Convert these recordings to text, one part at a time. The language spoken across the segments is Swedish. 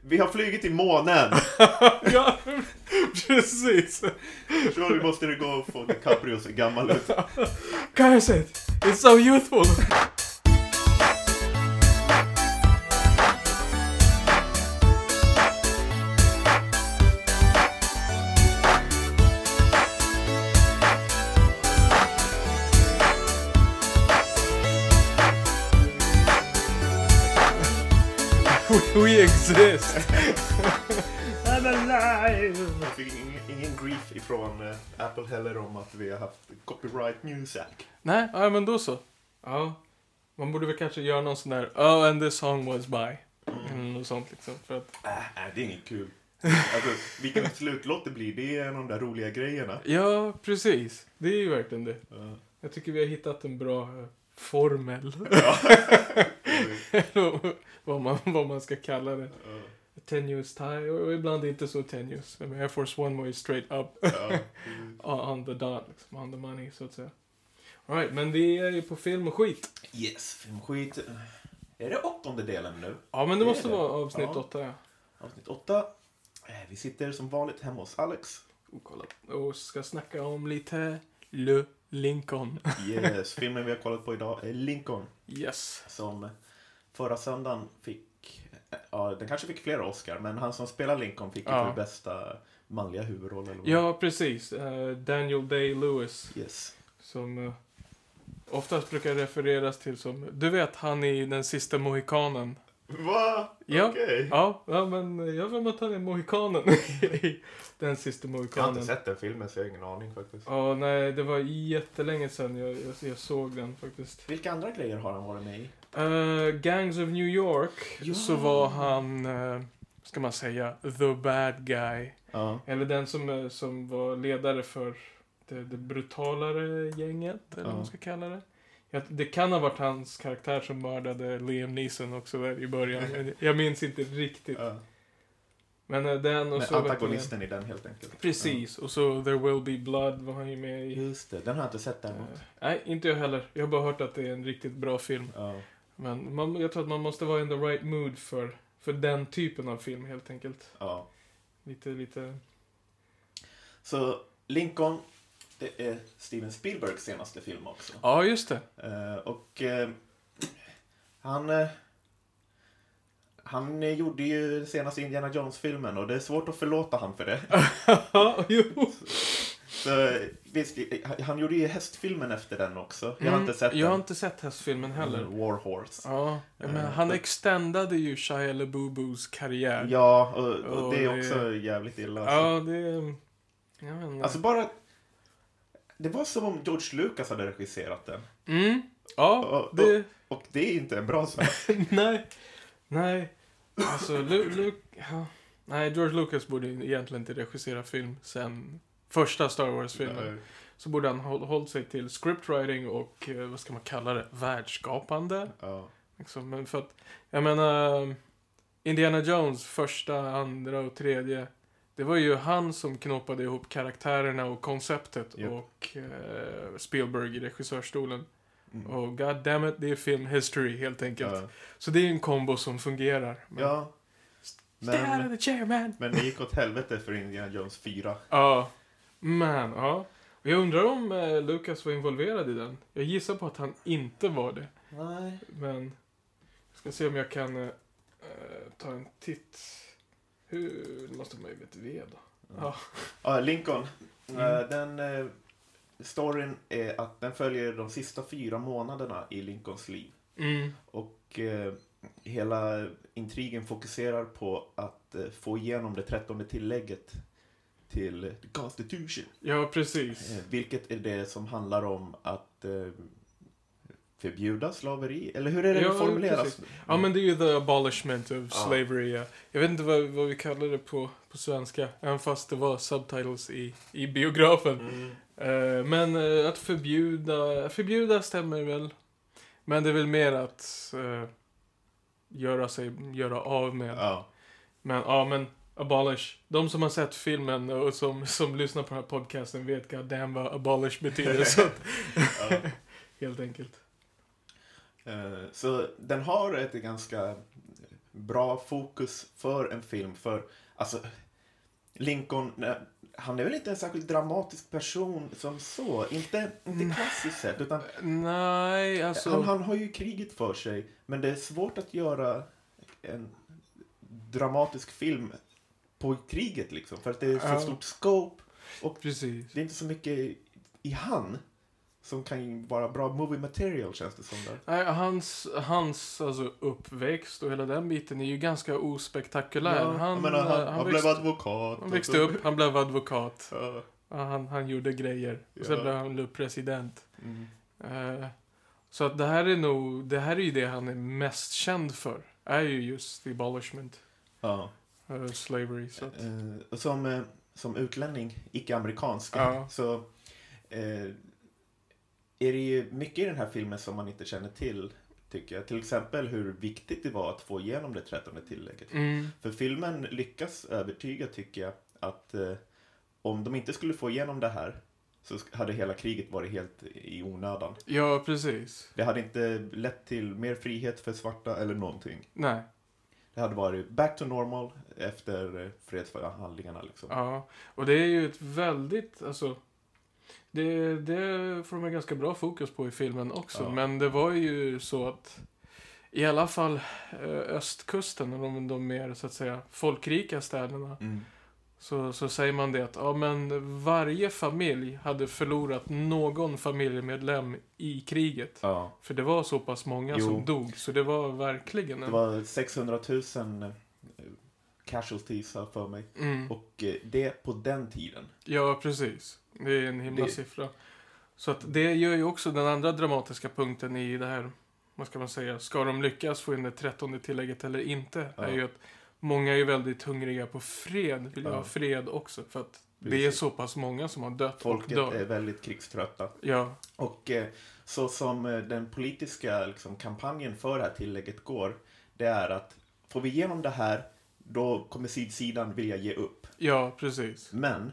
Vi har flugit till månen. Ja, precis. Så nu måste du gå och få DiCaprio så gammal ut. Guys, it's so youthful. We exist. I'm alive. Jag fick ingen grief ifrån Apple heller om att vi har haft copyright music. Nej, ja, men då så. Ja. Man borde väl kanske göra någon sån där and this song was by. Eller något sånt liksom. För att... Det är inget kul. Alltså, vilken slutlåt det blir, det är en av de där roliga grejerna. Ja, precis. Det är ju verkligen det. Ja. Jag tycker vi har hittat en bra formel. Ja. vad man ska kalla det. Tenuous tie, och ibland inte så tenuous. Air Force One var ju straight up. On the dot, liksom, on the money, så att säga. All right, men vi är ju på film och skit. Yes, film och skit. Är det 8:e delen nu? Ja, men det måste vara avsnitt 8, ja. Avsnitt 8. Vi sitter som vanligt hemma hos Alex. Och ska snacka om lite Le Lincoln. Yes, filmen vi har kollat på idag är Lincoln. Yes. Som förra söndagen fick, den kanske fick flera Oscar, men han som spelar Lincoln fick ju för bästa manliga huvudroll. Eller vad? Ja, precis. Daniel Day-Lewis. Yes. Som oftast brukar refereras till som, du vet, han i Den sista mohikanen. Va? Ja, Okay. ja, men jag vet att han är mohikanen i Den sista mohikanen. Jag har inte sett den filmen så jag har ingen aning faktiskt. Ja, nej, det var jättelänge sedan jag såg den faktiskt. Vilka andra grejer har han varit med i? Gangs of New York, så var han, ska man säga, the bad guy. Ja. Eller den som var ledare för det brutalare gänget, eller vad man ska kalla det. Det kan ha varit hans karaktär som mördade Liam Neeson också där i början. Jag minns inte riktigt. Ja. Men den och men så antagonisten i den helt enkelt. Precis, och så There Will Be Blood var han ju med i. Just det, den har jag inte sett däremot. Nej, inte jag heller. Jag har bara hört att det är en riktigt bra film. Ja. Men jag tror att man måste vara in the right mood för den typen av film helt enkelt. Ja. Lite. Så Lincoln, det är Steven Spielbergs senaste film också. Ja, just det. Och han gjorde ju senaste Indiana Jones-filmen och det är svårt att förlåta han för det. Jo. Så, visst, han gjorde ju hästfilmen efter den också. Jag har inte sett den. Jag har inte sett hästfilmen heller. War Horse. Ja, men han extendade ju Shia LaBeoufs karriär. Ja, och det är också jävligt illa. Alltså. Ja, det är... Jag vet inte. Alltså bara... Det var som om George Lucas hade regisserat den. Ja, och det är inte en bra sak. Nej. Alltså, nej, George Lucas borde egentligen inte regissera film sen första Star Wars-filmen. Nej. Så borde han hållit sig till scriptwriting och, vad ska man kalla det, världsskapande. Ja. Liksom, men för att, jag menar, Indiana Jones, första, andra och tredje, det var ju han som knoppade ihop karaktärerna och konceptet och Spielberg i regissörstolen. Och god damn it, det är film history helt enkelt. Ja. Så det är en kombo som fungerar. Men... Ja. Stay out of the chair, man! Men det gick åt helvete för Indiana Jones 4. Ja. Men, ja. Och jag undrar om Lucas var involverad i den. Jag gissar på att han inte var det. Nej. Men jag ska se om jag kan ta en titt. Hur måste man ju veta då? Ja, Lincoln. Den storyn är att den följer de sista 4 månaderna i Lincolns liv. Och hela intrigen fokuserar på att få igenom det 13:e tillägget till The Constitution. Ja, precis. Vilket är det som handlar om att förbjuda slaveri? Eller hur är det formuleras? Ja, men det är ju the abolishment of slavery. Ja. Jag vet inte vad vi kallar det på svenska. Även fast det var subtitles i biografen. Men att förbjuda stämmer väl. Men det är väl mer att göra av med. Ja. Men abolish. De som har sett filmen och som lyssnar på den här podcasten vet goddamn vad abolish betyder. Så helt enkelt. Så den har ett ganska bra fokus för en film. För alltså Lincoln, han är väl inte en särskilt dramatisk person som så. Inte klassiskt sett, utan nej, alltså han har ju kriget för sig. Men det är svårt att göra en dramatisk film på kriget liksom. För att det är så stort scope. Och precis. det är inte så mycket i han som kan vara bra movie material, känns det som där. Nej, hans alltså, uppväxt och hela den biten är ju ganska ospektakulär. Ja, han blev advokat. Han växte upp, han blev advokat. Ja. Han gjorde grejer. Och sen blev han president. Mm. Så att det här är ju det han är mest känd för. Är ju just abolishment. Ja. Slavery. Så att. Som utlänning, icke-amerikansk, Ja. så är det ju mycket i den här filmen som man inte känner till, tycker jag. Till exempel hur viktigt det var att få igenom det 13:e tillägget. För filmen lyckas övertyga, tycker jag, att om de inte skulle få igenom det här så hade hela kriget varit helt i onödan. Ja, precis. Det hade inte lett till mer frihet för svarta eller någonting. Nej. Det hade varit back to normal efter fredsförhandlingarna liksom. Ja, och det är ju ett väldigt, alltså det får man ganska bra fokus på i filmen också. Ja. Men det var ju så att i alla fall östkusten och de mer så att säga folkrika städerna så säger man det att ja, men varje familj hade förlorat någon familjemedlem i kriget. Ja. För det var så pass många som dog, så det var verkligen Det var 600 000 casualties för mig. Och det på den tiden. Ja, precis. Det är en himla siffra. Så att det gör ju också den andra dramatiska punkten i det här, vad ska man säga, ska de lyckas få in det 13:e tillägget eller inte, är ju att många är väldigt hungriga på fred, vill ha fred också, för att det är så pass många som har dött. Folket och dör. är väldigt krigströtta. Ja. Och så som den politiska liksom, kampanjen för det här tillägget går, det är att får vi igenom det här, då kommer sydsidan vilja ge upp. Ja, precis. Men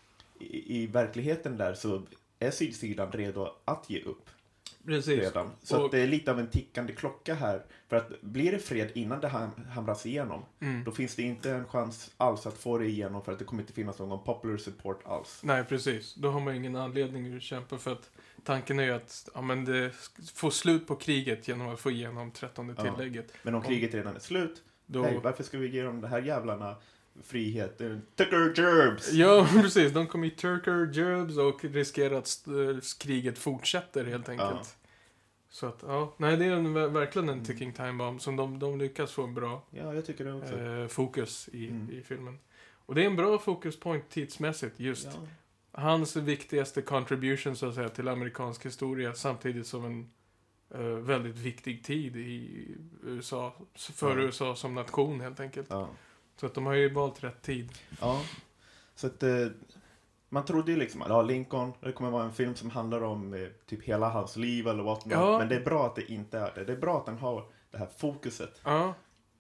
i verkligheten där så är sydsidan redo att ge upp. Precis. Redan. Så att det är lite av en tickande klocka här. För att blir det fred innan det hamras igenom, då finns det inte en chans alls att få det igenom, för att det kommer inte finnas någon popular support alls. Nej, precis. Då har man ingen anledning att kämpa, för att tanken är ju att det får slut på kriget genom att få igenom 13:e tillägget. Men om kriget redan är slut, varför ska vi ge dem det här jävlarna frihet? Turker Gerbs! Ja, precis. De kommer i Turker Gerbs och riskerar att kriget fortsätter helt enkelt. Så att, nej, det är verkligen en ticking time bomb som de lyckas få en bra jag tycker det också. fokus i filmen. Och det är en bra fokus point tidsmässigt, just hans viktigaste contribution så att säga till amerikansk historia, samtidigt som en väldigt viktig tid i USA, för USA som nation helt enkelt. Så att de har ju valt rätt tid. Ja, så att man trodde ju liksom att Lincoln, det kommer vara en film som handlar om typ hela hans liv eller vad men det är bra att det inte är det. Det är bra att den har det här fokuset. Ja.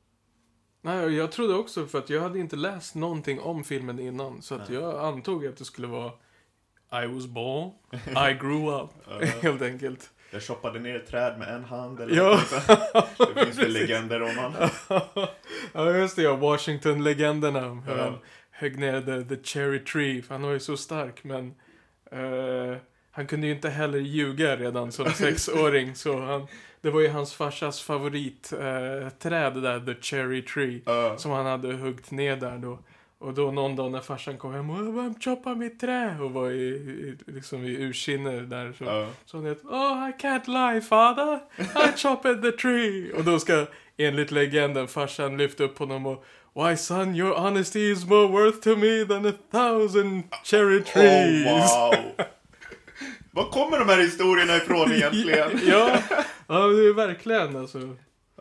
Nej, jag trodde också, för att jag hade inte läst någonting om filmen innan, så att jag antog att det skulle vara I was born, I grew up, helt enkelt. Jag shoppade ner ett träd med en hand eller det finns väl legender om han. Ja, just det, Washington-legenderna. Han högg ner the cherry tree, för han var ju så stark, men han kunde ju inte heller ljuga redan som 6-åring, så det var ju hans farsas favoritträd där, the cherry tree, som han hade huggt ner där då. Och då någon dag när farsan kom hem och vem choppar mitt trä? Och var liksom i ursinner där. Så han heter, I can't lie father, I chopped the tree. Och då ska enligt legenden farsan lyfta upp honom och why son, your honesty is more worth to me than 1,000 cherry trees. Wow. Var kommer de här historierna ifrån egentligen? ja, det är verkligen alltså.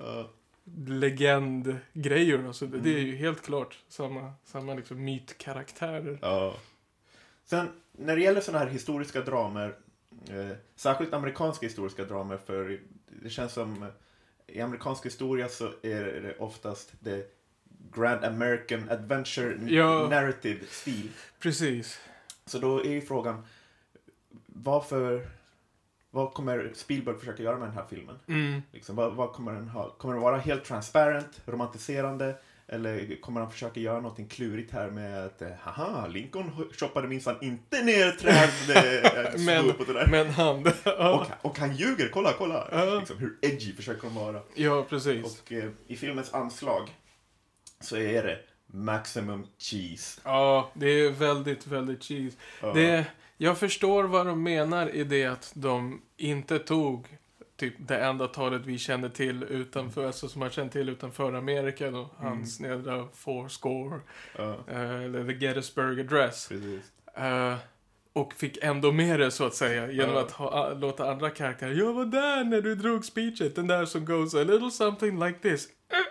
Legendgrejer, alltså. Det är ju helt klart samma liksom mytkaraktärer. Ja. Sen när det gäller såna här historiska dramer, särskilt amerikanska historiska dramer, för det känns som i amerikansk historia så är det oftast the Grand American Adventure narrative stil. Precis. Så då är ju frågan, varför vad kommer Spielberg försöka göra med den här filmen? Liksom, vad kommer den ha? Kommer den vara helt transparent, romantiserande? Eller kommer han försöka göra någonting klurigt här med att haha, Lincoln shoppade minsann inte ner träd men han och han ljuger, kolla liksom, hur edgy försöker de vara. Ja, precis. Och i filmens anslag så är det maximum cheese. Ja, det är väldigt, väldigt cheese. Jag förstår vad de menar i det att de inte tog typ det enda talet vi kände till utanför, alltså som man kände till utanför Amerika då, hans nedra Fourscore, eller The Gettysburg Address. Och fick ändå med det så att säga genom att låta andra karaktärer, jag var där när du drog speechet, den där som goes a little something like this.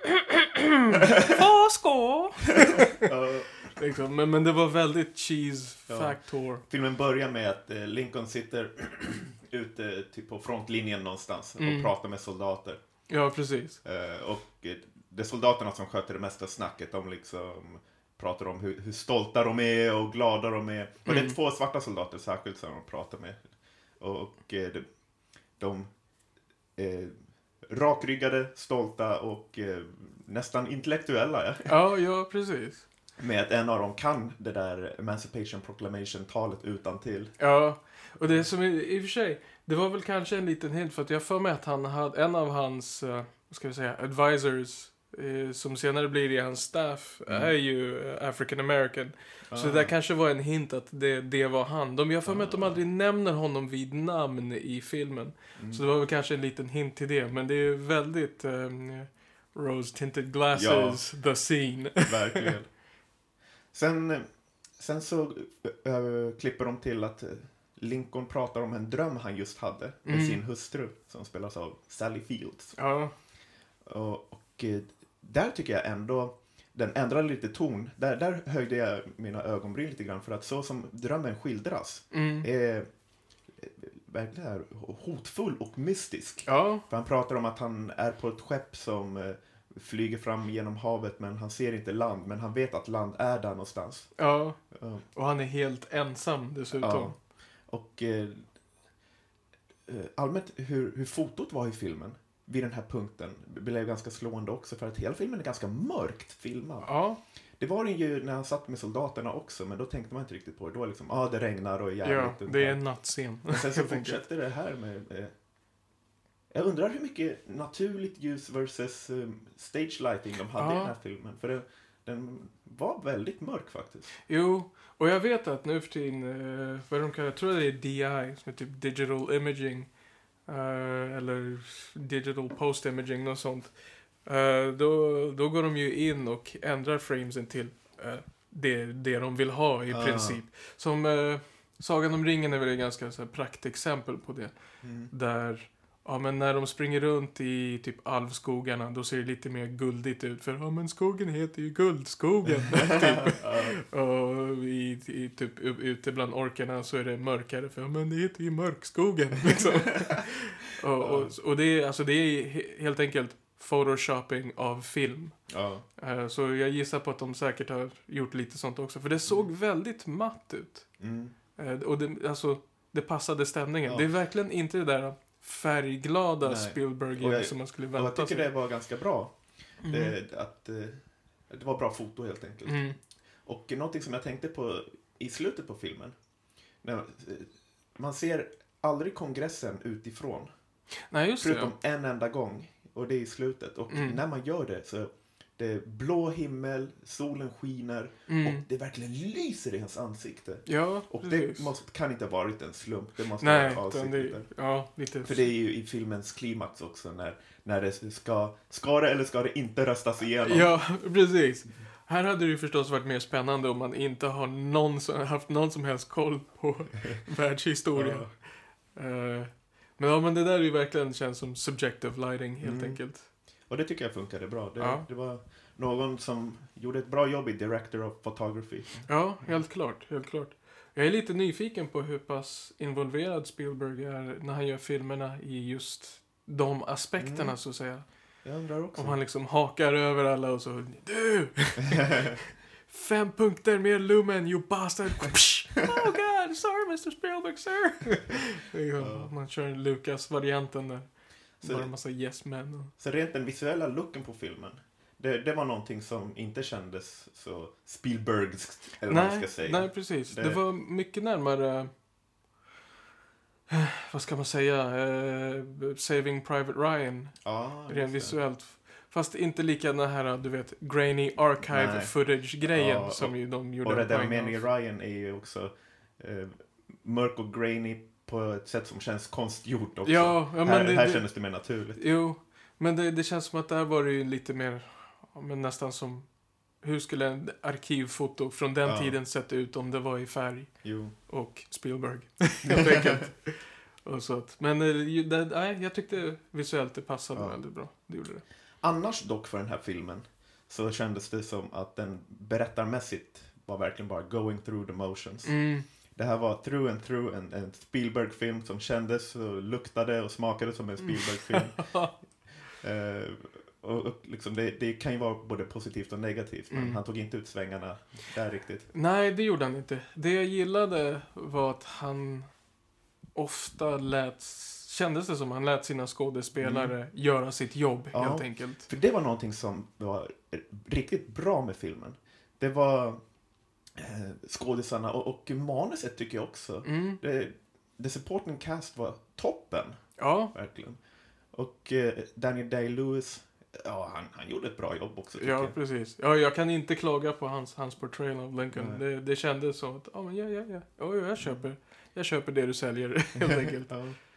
Fourscore! Liksom, men det var väldigt cheese factor. Filmen börjar med att Lincoln sitter ute typ på frontlinjen någonstans och pratar med soldater. Ja, precis. Och det är soldaterna som sköter det mesta snacket. De liksom pratar om hur stolta de är och glada de är. Och det är 2 svarta soldater särskilt som de pratar med. Och de är rakryggade, stolta och nästan intellektuella. Ja, precis. Med att en av dem kan det där Emancipation Proclamation-talet utan till. Ja, och det som i och för sig, det var väl kanske en liten hint för att jag för mig att han hade en av hans, ska vi säga, advisors som senare blir i hans staff är ju African American. Så det där kanske var en hint att det var han. Jag för mig att de aldrig nämner honom vid namn i filmen. Så det var väl kanske en liten hint till det. Men det är väldigt rose-tinted glasses, the scene. Verkligen. Sen så klipper de till att Lincoln pratar om en dröm han just hade med sin hustru som spelas av Sally Fields. Ja. Och där tycker jag ändå den ändrade lite ton. Där höjde jag mina ögonbryn lite grann för att så som drömmen skildras är verkligen hotfull och mystisk. Ja. För han pratar om att han är på ett skepp som flyger fram genom havet men han ser inte land, men han vet att land är där någonstans. Ja, och han är helt ensam dessutom. Ja. Och allmänt hur fotot var i filmen vid den här punkten blev ganska slående också för att hela filmen är ganska mörkt filmad. Ja. Det var det ju när han satt med soldaterna också, men då tänkte man inte riktigt på det. Då var liksom, det regnar och är jävligt. Ja, det är en nattscen. Men sen så fortsätter det här med... jag undrar hur mycket naturligt ljus versus stage lighting de hade i den här filmen. För den var väldigt mörk faktiskt. Jo, och jag vet att nu för tiden, vad de kallar, jag tror det är DI, som är typ digital imaging, eller digital post imaging, något sånt. Då går de ju in och ändrar framesen till det de vill ha i princip. Som Sagan om ringen är väl ett ganska så här, praktexempel på det. Där, men när de springer runt i typ alvskogarna, då ser det lite mer guldigt ut. För men skogen heter ju Guldskogen. Typ. Och i typ ute bland orkerna så är det mörkare. För men det heter ju Mörkskogen. Liksom. och det är, alltså, det är helt enkelt photoshopping av film. Så jag gissar på att de säkert har gjort lite sånt också. För det såg väldigt matt ut. Och det passade stämningen. Det är verkligen inte det där färgglada Spielberg som man skulle vänta sig. Jag tycker det var ganska bra. Det var bra foto helt enkelt. Och någonting som jag tänkte på i slutet på filmen. Man ser aldrig kongressen utifrån. Nej, just förutom en enda gång. Och det är i slutet. Och när man gör det så det är blå himmel, solen skiner och det verkligen lyser i hans ansikte. Ja, och det kan inte ha varit en slump. Det måste vara avsiktligt. Lite. För det är ju i filmens klimax också när det ska det eller ska det inte röstas igenom. Ja, precis. Här hade det ju förstås varit mer spännande om man inte har haft någon som helst koll på världshistorien. Men det där är ju verkligen känns som subjective lighting helt enkelt. Och det tycker jag funkade bra. Det var någon som gjorde ett bra jobb i Director of Photography. Ja, helt klart. Jag är lite nyfiken på hur pass involverad Spielberg är när han gör filmerna i just de aspekterna så att säga. Jag undrar också. Om han liksom hakar över alla och så du! 5 punkter mer lumen, you bastard! Oh god! sorry Mr. Spielberg, sir. Man kör Lucas-varianten där. Så bara en massa yes men. Så rent den visuella looken på filmen, det var någonting som inte kändes så Spielbergskt, eller vad man ska säga. Nej, precis. Det var mycket närmare, vad ska man säga, Saving Private Ryan. Rent visuellt. Fast inte lika den här, du vet, grainy archive footage-grejen som ju de gjorde. Och det där med Ryan är ju också mörk och grainy på ett sätt som känns konstgjort också. Ja, men här kändes det mer naturligt. Jo, men det känns som att där var det ju lite mer, men nästan som, hur skulle en arkivfoto från den tiden sett ut om det var i färg? Jo. Och Spielberg, helt enkelt. Och så att, men jag tyckte visuellt det passade väldigt bra. Det gjorde det. Annars dock för den här filmen så kändes det som att den berättarmässigt var verkligen bara going through the motions. Det här var through and through en Spielberg-film som kändes och luktade och smakade som en Spielberg-film. Och liksom det kan ju vara både positivt och negativt, men han tog inte ut svängarna där riktigt. Nej, det gjorde han inte. Det jag gillade var att han ofta kändes det som han lät sina skådespelare göra sitt jobb, helt enkelt. För det var någonting som var riktigt bra med filmen. Det var skådisarna och manuset tycker jag också. The supporting cast var toppen. Ja. Verkligen. Och Daniel Day-Lewis, han gjorde ett bra jobb också. Ja, precis. Ja, jag kan inte klaga på hans portrayal av Lincoln. Det kändes som att, jag köper det du säljer, helt enkelt.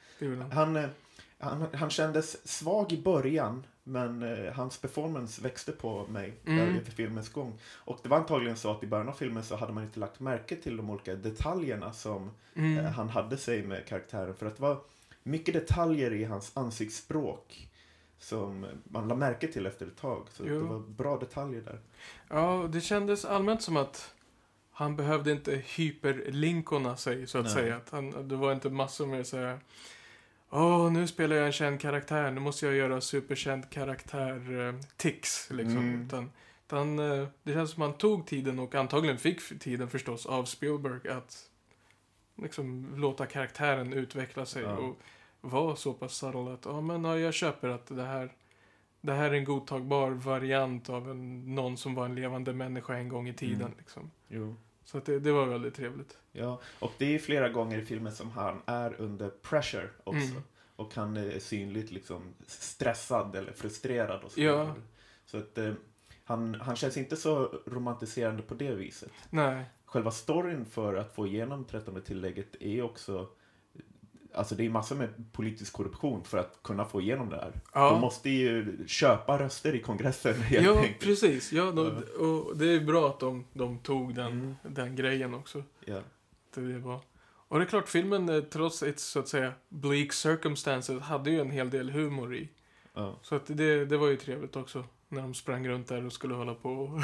Han kändes svag i början, men hans performance växte på mig för filmens gång. Och det var antagligen så att i början av filmen så hade man inte lagt märke till de olika detaljerna som han hade sig med karaktären. För att det var mycket detaljer i hans ansiktsspråk som man lade märke till efter ett tag. Så det var bra detaljer där. Ja, det kändes allmänt som att han behövde inte hyperlinkona sig, så att säga. Att det var inte massor med så här, nu spelar jag en känd karaktär, nu måste jag göra superkänd karaktär tics, liksom. Utan det känns som han tog tiden, och antagligen fick tiden förstås av Spielberg, att liksom låta karaktären utveckla sig och vara så pass subtle att jag köper att det här är en godtagbar variant av någon som var en levande människa en gång i tiden. Liksom. Jo. Så att det var väldigt trevligt. Ja, och det är flera gånger i filmen som han är under pressure också. Och han är synligt liksom stressad eller frustrerad och så. Ja. Så att han känns inte så romantiserande på det viset. Nej. Själva storyn för att få igenom 13:e tillägget är också, alltså det är massor med politisk korruption för att kunna få igenom det här. De måste ju köpa röster i kongressen helt enkelt. Precis. Ja, och det är bra att de tog den grejen också. Ja. Det var. Och det är klart, filmen trots ett så att säga bleak circumstances hade ju en hel del humor i. Så att det var ju trevligt också när de sprang runt där och skulle hålla på och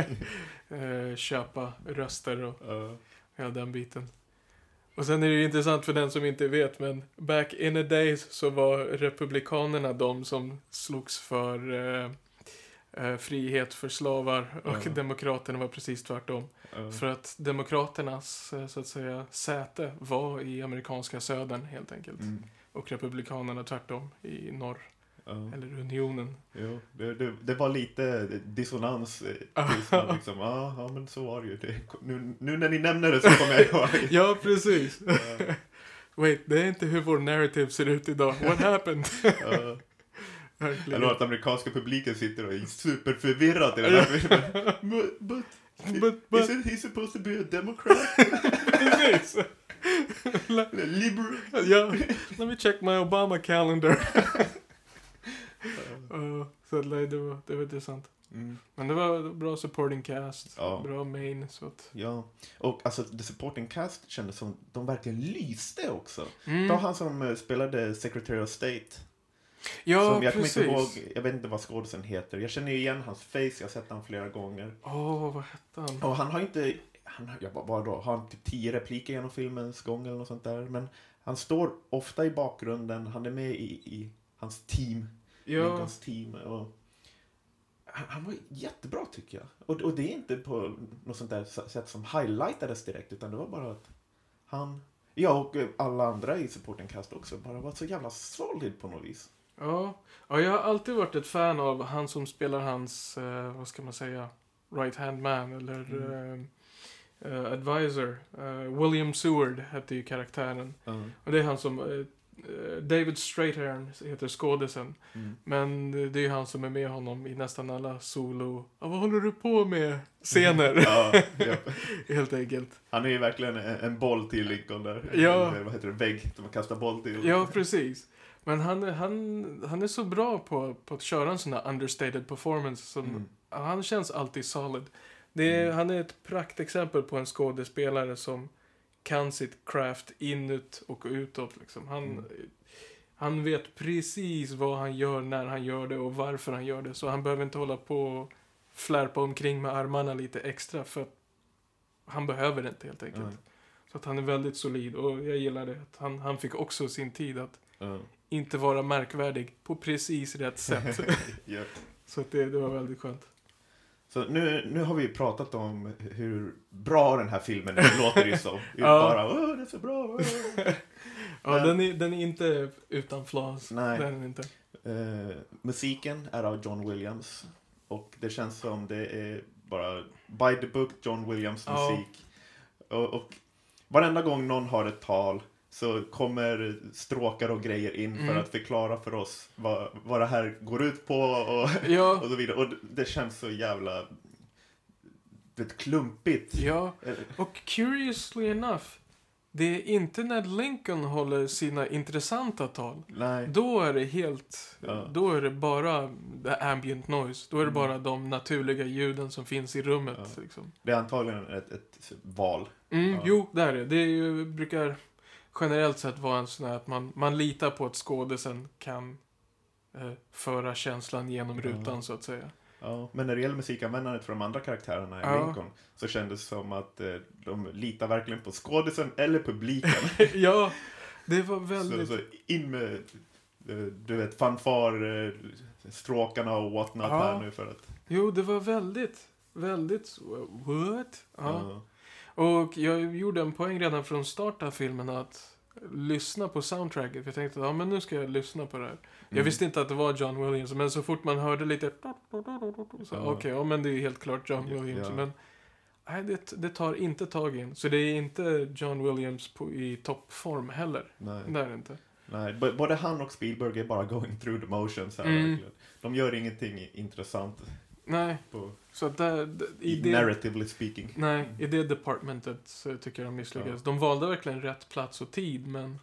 köpa röster och hela den biten. Och sen är det ju intressant för den som inte vet, men back in the days så var republikanerna de som slogs för frihet för slavar, och demokraterna var precis tvärtom. För att demokraternas så att säga säte var i amerikanska södern, helt enkelt. Och republikanerna tvärtom i norr. Eller unionen. Jo, det var lite dissonans liksom, men så var det ju. Nu när ni nämner det så kommer jag ihåg. Ja, precis. Wait, det är inte hur vår narrative ser ut idag. What happened? Eller att amerikanska publiken sitter och är superförvirrad i den här filmen. But isn't he supposed to be a Democrat? Precis. Liberal. Ja, let me check my Obama calendar. Så det var intressant. Men det var bra supporting cast, bra main, så att... Ja, och alltså the supporting cast kändes som de verkligen lyste också. Det var han som spelade Secretary of State. Ja, som jag precis. Kommer inte ihåg, jag vet inte vad skådisen heter. Jag känner igen hans face, jag har sett han flera gånger. Vad hette han? Och han har inte... Har han typ 10 repliker genom filmens gång eller något sånt där. Men han står ofta i bakgrunden, han är med i hans team. Lincolns team. Och han var jättebra tycker jag. Och det är inte på något sånt där sätt som highlightades direkt, utan det var bara att Ja, och alla andra i supporting cast också bara var så jävla solid på något vis. Ja, jag har alltid varit ett fan av han som spelar hans, vad ska man säga, right hand man eller advisor. William Seward hette ju karaktären. Och det är han som, David Strathairn heter skådisen. Men det är ju han som är med honom i nästan alla solo. Vad håller du på med? Scener. Ja. Helt enkelt. Han är ju verkligen en boll till Lincoln där. Ja. Vad heter det? Vägg som man kastar boll till. Ja, precis. Men han är så bra på att köra en sån här understated performance. Som, han känns alltid solid. Han är ett praktexempel på en skådespelare som kan sitt craft inåt och utåt. Liksom. Han vet precis vad han gör, när han gör det och varför han gör det. Så han behöver inte hålla på och flärpa omkring med armarna lite extra. För att han behöver det inte helt enkelt. Så att han är väldigt solid. Och jag gillar det. Att han fick också sin tid att inte vara märkvärdig på precis rätt sätt. Yep. Så att det var väldigt skönt. Så nu har vi pratat om hur bra den här filmen är, låter det så. Bara, det är så bra. Ja, den är inte utan flaws. Nej. Den är inte. Musiken är av John Williams. Och det känns som det är bara by the book John Williams musik. Och varenda gång någon har ett tal så kommer stråkar och grejer in för att förklara för oss vad det här går ut på och så vidare. Och det känns så jävla klumpigt. Ja, och curiously enough, det är inte när Lincoln håller sina intressanta tal. Nej. Då är det då är det bara the ambient noise. Då är det bara de naturliga ljuden som finns i rummet. Ja. Liksom. Det är antagligen ett val. Jo, det är det. Det är ju, brukar generellt sett vara en sån här att man litar på att skådisen kan föra känslan genom rutan så att säga. Ja, men när det gäller musikanvändandet för de andra karaktärerna i Lincoln så kändes det som att de litar verkligen på skådisen eller publiken. Ja, det var väldigt... Så in med, du vet, fanfar, stråkarna och whatnot här nu för att... Jo, det var väldigt, what? Ja. Och jag gjorde en poäng redan från start av filmen att lyssna på soundtracket. Jag tänkte, men nu ska jag lyssna på det här. Jag visste inte att det var John Williams, men så fort man hörde lite så okej, men det är helt klart John Williams. Men nej, det tar inte tag in. Så det är inte John Williams i toppform heller. Nej. Det är det inte. Nej, både han och Spielberg är bara going through the motions här verkligen. De gör ingenting intressant. Nej, så att narratively speaking. Nej, i det departmentet så tycker jag de misslyckades. De valde verkligen rätt plats och tid, men...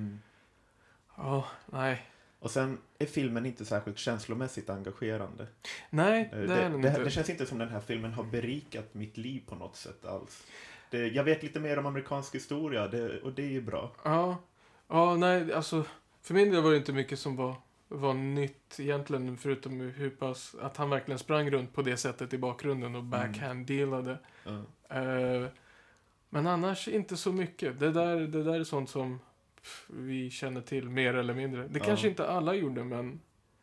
nej. Och sen är filmen inte särskilt känslomässigt engagerande. Nej, det är den inte. Det känns inte som den här filmen har berikat mitt liv på något sätt alls. Jag vet lite mer om amerikansk historia, och det är ju bra. Ja, nej, alltså... För min del var det inte mycket som var nytt egentligen, förutom hur pass att han verkligen sprang runt på det sättet i bakgrunden och backhand-dealade. Men annars inte så mycket. Det där är sånt som vi känner till mer eller mindre. Det kanske inte alla gjorde, men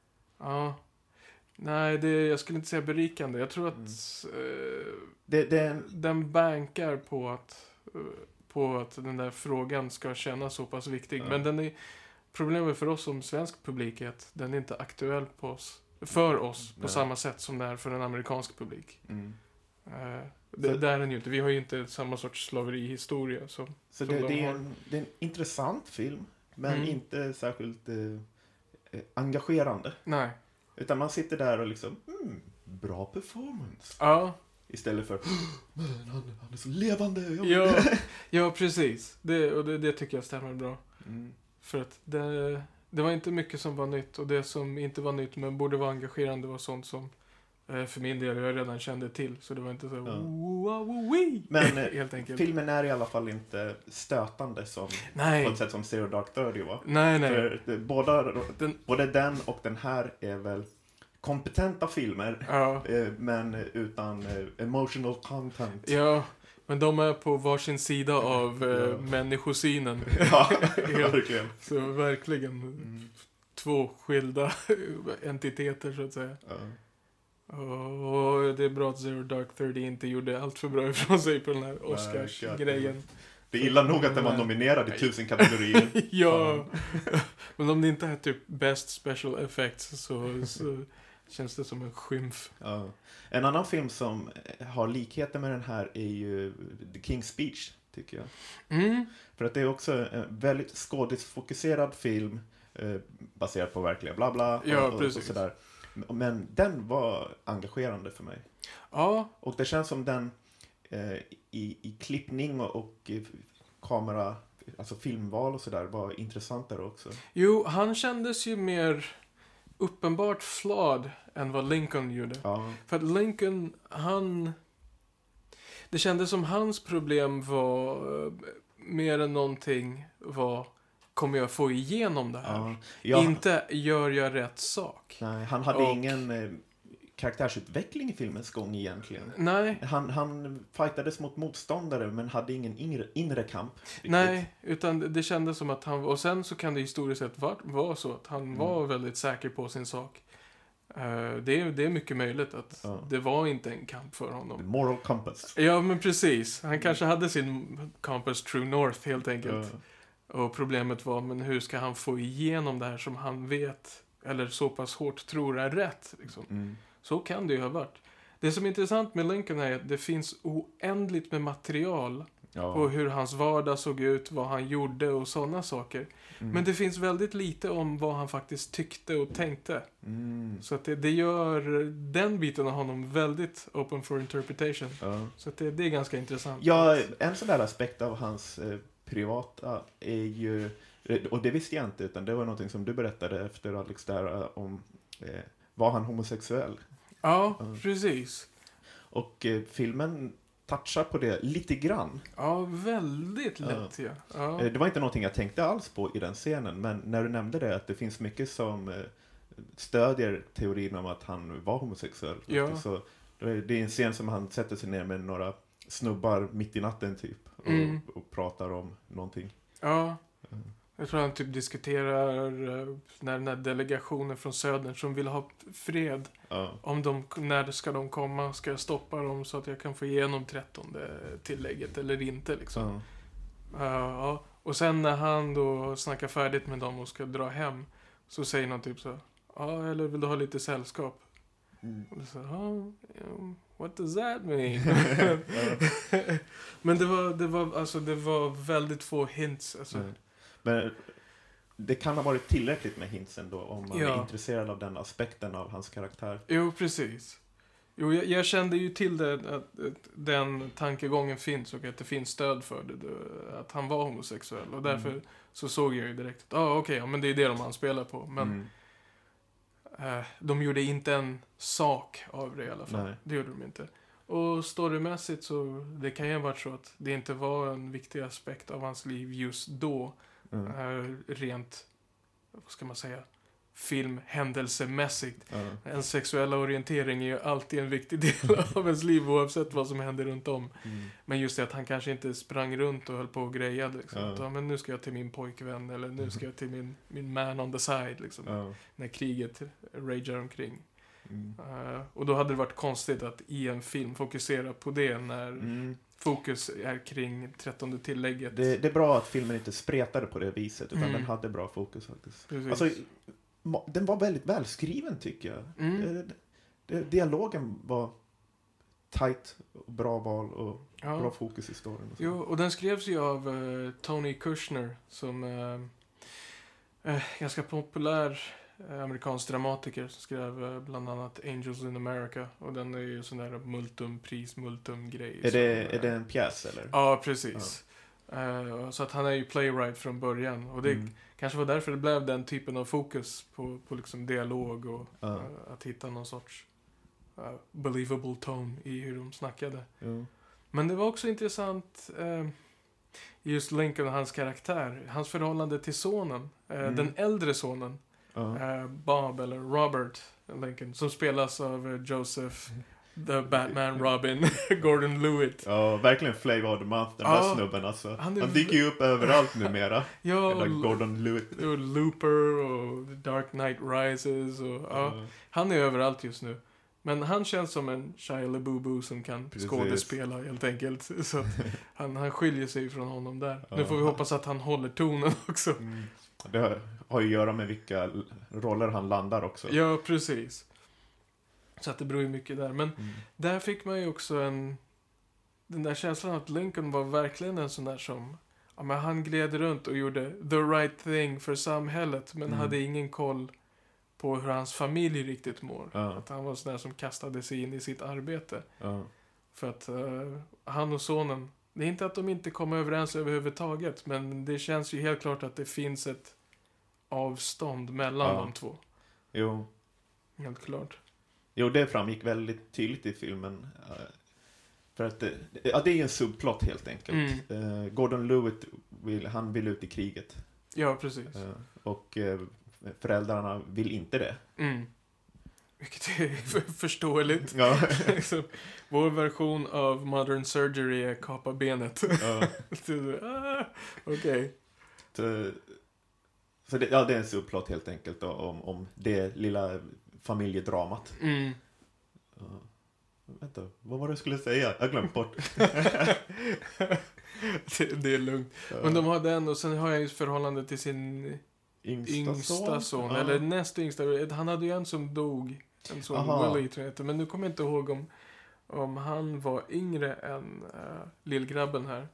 nej, jag skulle inte säga berikande. Jag tror att den bankar på att den där frågan ska kännas så pass viktig. Men problemet för oss som svensk publik är att den är inte aktuell för oss på samma sätt som det är för en amerikansk publik. Det är den ju inte. Vi har ju inte samma sorts slaverihistoria. Så det är en intressant film, men inte särskilt engagerande. Nej. Utan man sitter där och liksom, bra performance. Ja. Istället för, han är så levande. Ja, precis. Det tycker jag stämmer bra. För att det var inte mycket som var nytt. Och det som inte var nytt men borde vara engagerande var sånt som för min del jag redan kände till. Så det var inte så men helt enkelt. Filmen är i alla fall inte stötande på ett sätt som Zero Dark 30 var. Nej. För både den och den här är väl kompetenta filmer. Men utan emotional content. Ja. Men de är på varsin sida av människosynen. Ja, verkligen. Så verkligen två skilda entiteter så att säga. Och det är bra att Zero Dark 30 inte gjorde allt för bra ifrån sig på den här Oscars-grejen. Det är illa nog att den var nominerad i 1000 kategorier. Ja, men om det inte är typ Best Special Effects så känns det som en skymf. Ja. En annan film som har likheter med den här är ju The King's Speech, tycker jag. För att det är också en väldigt skådisfokuserad film baserad på verkliga bla bla och sådär. Men den var engagerande för mig. Ja. Och det känns som den i klippning och kamera, alltså filmval och sådär, var intressantare också. Jo, han kändes ju mer uppenbart flawed än vad Lincoln gjorde. Ja. För att Lincoln, det kändes som hans problem var mer än någonting var, kommer jag få igenom det här? Ja. Inte gör jag rätt sak. Nej, han hade ingen karaktärsutveckling i filmens gång egentligen. Nej. Han fightades mot motståndare men hade ingen inre kamp. Riktigt. Nej, utan det kändes som att han, och sen så kan det historiskt sett vara så att han var väldigt säker på sin sak. Det är mycket möjligt att det var inte en kamp för honom. The moral compass. Ja, men precis. Han kanske hade sin compass true north helt enkelt. Och problemet var, men hur ska han få igenom det här som han vet, eller så pass hårt tror är rätt? Liksom. Så kan det ju ha varit. Det som är intressant med Lincoln är att det finns oändligt med material på hur hans vardag såg ut, vad han gjorde och sådana saker. Men det finns väldigt lite om vad han faktiskt tyckte och tänkte. Så att det gör den biten av honom väldigt open for interpretation. Så att det är ganska intressant. Ja, en sån där aspekt av hans privata är ju, och det visste jag inte, utan det var någonting som du berättade efter Alex där om, var han homosexuell? Ja, precis. Och filmen touchar på det lite grann. Ja, väldigt lätt. Ja. Det var inte någonting jag tänkte alls på i den scenen, men när du nämnde det, att det finns mycket som stödjer teorin om att han var homosexuell. Ja. Så det är en scen som han sätter sig ner med några snubbar mitt i natten typ och pratar om någonting. Ja. Jag tror han typ diskuterar när den här delegationen från södern som vill ha fred. Om när ska de komma? Ska jag stoppa dem så att jag kan få igenom 13:e tillägget eller inte liksom. Och sen när han då snackar färdigt med dem och ska dra hem, så säger någon typ så: ja, eller vill du ha lite sällskap? Och så, what does that mean? Men det var väldigt få hints alltså. Men det kan ha varit tillräckligt med hintsen då, om man är intresserad av den aspekten av hans karaktär. Jo, precis. Jo, jag kände ju till det, att den tankegången finns och att det finns stöd för det, att han var homosexuell. Och därför så såg jag ju direkt att men det är det de anspelar på. Men de gjorde inte en sak av det i alla fall. Nej. Det gjorde de inte. Och storymässigt så, det kan ju ha varit så att det inte var en viktig aspekt av hans liv just då. Rent, vad ska man säga, filmhändelsemässigt. En sexuella orientering är ju alltid en viktig del av ens liv oavsett vad som händer runt om. Men just det att han kanske inte sprang runt och höll på och grejade liksom. Men nu ska jag till min pojkvän, eller nu ska jag till min man on the side liksom. När kriget ragear omkring. Och då hade det varit konstigt att i en film fokusera på det när fokus är kring 13:e tillägget. Det är bra att filmen inte spretade på det viset, utan den hade bra fokus faktiskt. Alltså, den var väldigt välskriven tycker jag. Dialogen var tight och bra val och bra fokus i storyn. Och jo, och den skrevs ju av Tony Kushner som ganska populär amerikansk dramatiker som skrev bland annat Angels in America, och den är ju sån där multum-grej. Är det en pjäs eller? Ja, precis. Så att han är ju playwright från början, och det kanske var därför det blev den typen av fokus på liksom dialog och att hitta någon sorts believable tone i hur de snackade. Men det var också intressant just Lincoln och hans karaktär, hans förhållande till sonen, den äldre sonen. Bob eller Robert Lincoln, som spelas av Joseph the Batman Robin Gordon Lewitt. Ja, verkligen flavor of the month, den där snubben alltså. Han dyker ju upp överallt numera. Gordon Lewitt. Och Looper och Dark Knight Rises och han är överallt just nu. Men han känns som en Shia LaBeouf som kan skådespela helt enkelt. Så att han skiljer sig från honom där. Nu får vi hoppas att han håller tonen också. Det har ju att göra med vilka roller han landar också. Ja, precis. Så att det beror ju mycket där. Men där fick man ju också den där känslan att Lincoln var verkligen en sån där som... Ja, men han gled runt och gjorde the right thing för samhället. Men hade ingen koll på hur hans familj riktigt mår. Att han var sån där som kastade sig in i sitt arbete. För att han och sonen... Det är inte att de inte kommer överens överhuvudtaget. Men det känns ju helt klart att det finns ett avstånd mellan de två. Jo. Helt klart. Jo, det framgick väldigt tydligt i filmen. För att det är ju en subplot helt enkelt. Gordon Lewitt vill ut i kriget. Ja, precis. Och föräldrarna vill inte det. Vilket är förståeligt. Ja. Vår version av modern surgery är kapa benet. Okej. Så det är en subplot helt enkelt då, om det lilla familjedramat. Vänta, vad var det jag skulle säga? Jag glömt bort. det är lugnt. Men de har den, och sen har jag ju förhållande till sin yngsta son. Eller näst yngsta. Han hade ju en som dog. En son, Willie, tror jag heter. Men nu kommer jag inte ihåg om han var yngre än lillgrabben här.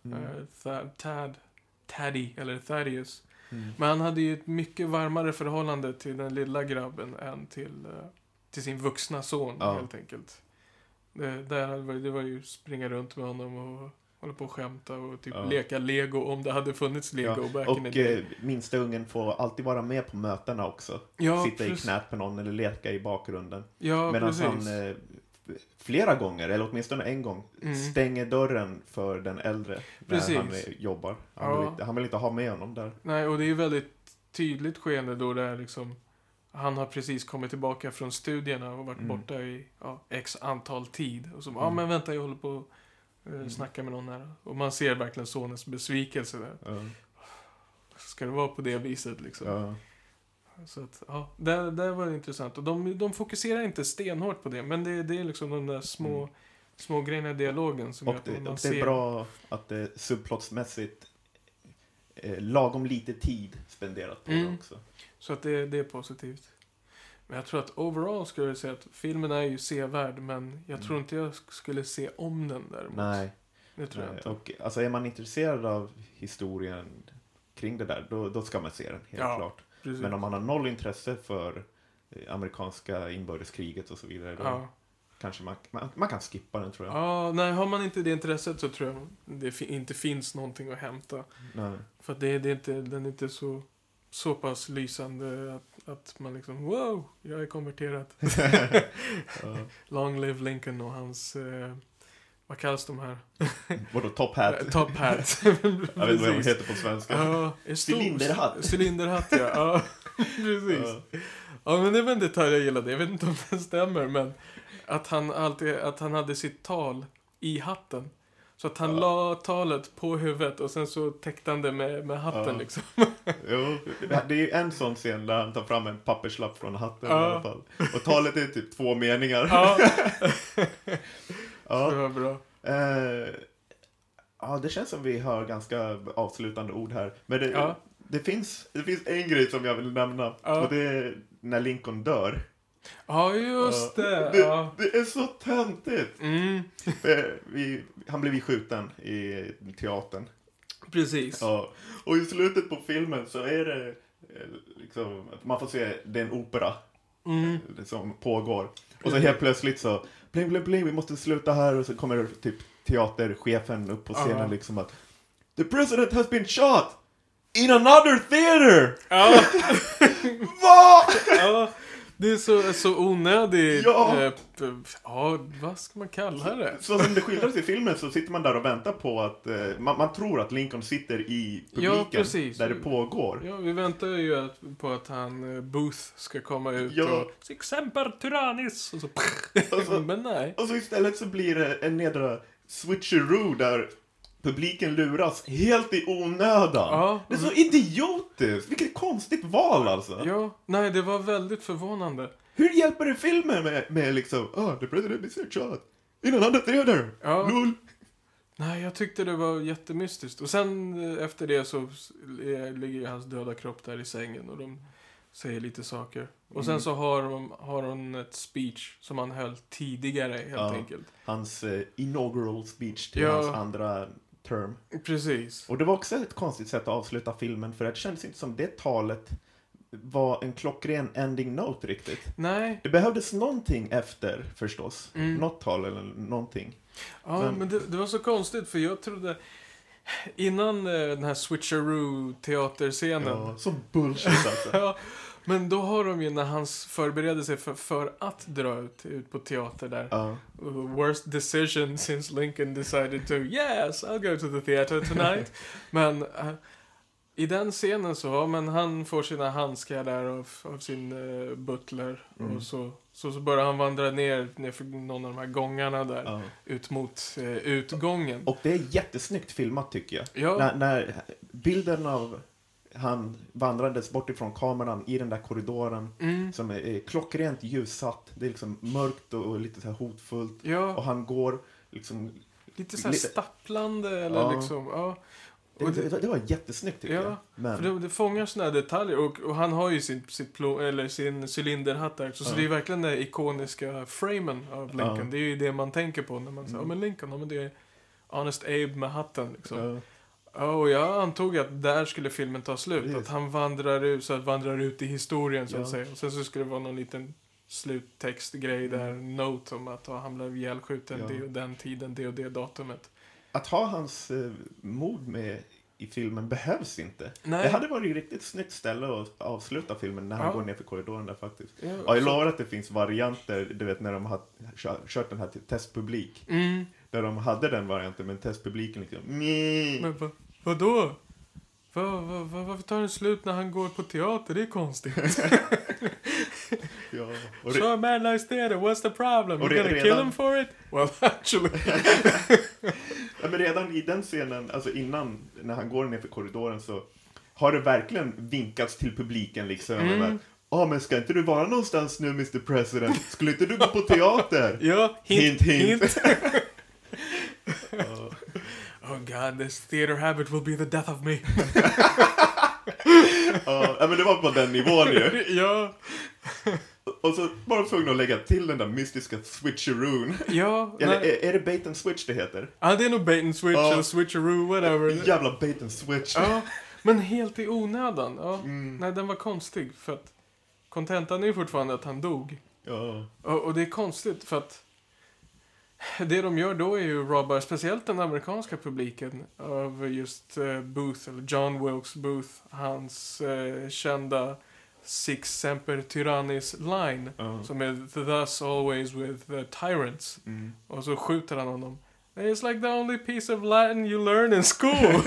Taddy, eller Thaddeus. Men han hade ju ett mycket varmare förhållande till den lilla grabben än till sin vuxna son, helt enkelt. Det var ju springa runt med honom och hålla på och skämta och typ leka Lego om det hade funnits Lego back in the day. Och minsta ungen får alltid vara med på mötena också. Sitta i knät på någon eller leka i bakgrunden. Ja, medan han flera gånger, eller åtminstone en gång, stänger dörren för den äldre när han jobbar. Han vill inte ha med honom där. Nej, och det är ju väldigt tydligt skeende då det är liksom... Han har precis kommit tillbaka från studierna och varit borta i x antal tid. Och så men vänta, jag håller på att snacka med någon här. Och man ser verkligen sonens besvikelse där. Ska det vara på det viset liksom? Så att, det var intressant. Och de fokuserar inte stenhårt på det. Men det är liksom de där små grejerna i dialogen som man ser. Det är bra att det subplotsmässigt lagom lite tid spenderat på det också. Så att det är positivt. Men jag tror att overall skulle jag säga att filmen är ju sevärd, men jag tror inte jag skulle se om den däremot. Nej. Det tror jag inte. Och alltså är man intresserad av historien kring det där, då ska man se den, helt klart. Precis. Men om man har noll intresse för amerikanska inbördeskriget och så vidare, då kanske man kan skippa den, tror jag. Nej, har man inte det intresset så tror jag det inte finns någonting att hämta. Nej. För att den är inte så pass lysande att man liksom, wow, jag är konverterad. Long live Lincoln och hans, vad kallas de här? Vadå, top hat? Top hat. Jag vet inte vad de heter på svenska. Cylinderhatt. Cylinderhatt, ja. Precis. Ja, men det var en detalj jag gillade. Jag vet inte om det stämmer, men att han hade sitt tal i hatten. Så att han la talet på huvudet och sen så täckte han det med hatten liksom. Jo, det är ju en sån scen där han tar fram en papperslapp från hatten i alla fall. Och talet är typ 2 meningar. Det var bra. Det känns som vi hör ganska avslutande ord här. Men det finns en grej som jag vill nämna. Och det är när Lincoln dör. Ja, just det. Det är så töntigt. Han blev ju skjuten i teatern. Precis. Och i slutet på filmen så är det liksom, man får se, det är en opera som pågår. Och så helt plötsligt så bling, vi måste sluta här. Och så kommer typ teaterchefen upp på scenen liksom att the president has been shot in another theater. Vad? Det är så onödigt. Vad ska man kalla det? Så som det skildras i filmen så sitter man där och väntar på att man tror att Lincoln sitter i publiken där det pågår. Ja, vi väntar ju på att Booth ska komma ut och Semper Tyrannis och så. Men nej. Och så istället så blir det en nedra switcheroo där publiken luras helt i onödan. Det är så idiotiskt. Vilket konstigt val alltså. Ja, nej, det var väldigt förvånande. hur hjälper det filmen med liksom, the president is shot in another theater? Ja. Lol. Nej, jag tyckte det var jättemystiskt. Och sen efter det så ligger hans döda kropp där i sängen och de säger lite saker. Och sen så har hon ett speech som han höll tidigare helt enkelt. Hans inaugural speech till hans andra term. Precis. Och det var också ett konstigt sätt att avsluta filmen, för det kändes inte som det talet var en klockren ending note riktigt. Nej. Det behövdes någonting efter förstås. Något tal eller någonting. Ja, men det var så konstigt, för jag trodde innan den här switcheroo-teaterscenen. Ja, så bullshit alltså. Ja, men då har de ju när han förbereder sig för att dra ut på teater där. Worst decision since Lincoln decided to, yes, I'll go to the theater tonight. Men i den scenen så, men han får sina handskar där av sin butler. Och så börjar han vandra ner för någon av de här gångarna där. Ut mot utgången. Och det är jättesnyggt filmat tycker jag. Ja. När bilden av han vandrandes bort ifrån kameran i den där korridoren som är klockrent ljussatt. Det är liksom mörkt och lite så här hotfullt. Ja. Och han går liksom lite så här stapplande eller liksom, ja. Det var jättesnyggt tycker jag. Men för det fångar såna här detaljer och han har ju sin cylinderhatt där så det är verkligen den ikoniska framen av Lincoln. Det är ju det man tänker på när man säger men Lincoln, men det är Honest Abe med hatten liksom. Och jag antog att där skulle filmen ta slut. Att han vandrar ut i historien så att säga. Och sen så skulle det vara någon liten sluttextgrej där. Note om att han blev ihjälskjuten det och den tiden, det och det datumet. Att ha hans mod med i filmen behövs inte. Nej. Det hade varit ett riktigt snyggt ställe att avsluta filmen när han går ner för korridoren där faktiskt. Ja, jag lovar att det finns varianter, du vet när de har kört den här till testpublik. Där de hade den varianten med testpubliken liksom. Men vadå? Varför tar det slut när han går på teater? Det är konstigt. So a man likes theater, what's the problem? You're gonna kill him for it? Well, actually. Men redan i den scenen, alltså innan, när han går ner för korridoren så har det verkligen vinkats till publiken liksom. Men ska inte du vara någonstans nu, Mr. President? Skulle inte du gå på teater? Ja, hint. Oh god, this theater habit will be the death of me. Men det var på den nivån ju. Ja. Och så var de tvungna att lägga till den där mystiska switcheroon. Ja. Eller är det bait and switch det heter? Ja, det är nog bait and switch eller switcheroo, whatever. Jävla bait and switch. Ja, men helt i onödan. Ja. Nej, den var konstig för att kontentan är ju fortfarande att han dog. Ja. Och det är konstigt för att det de gör då är ju robbar, speciellt den amerikanska publiken, av just Booth, eller John Wilkes Booth, hans kända Six Semper Tyrannis line, som är thus always with the tyrants. Och så skjuter han honom. It's like the only piece of Latin you learn in school.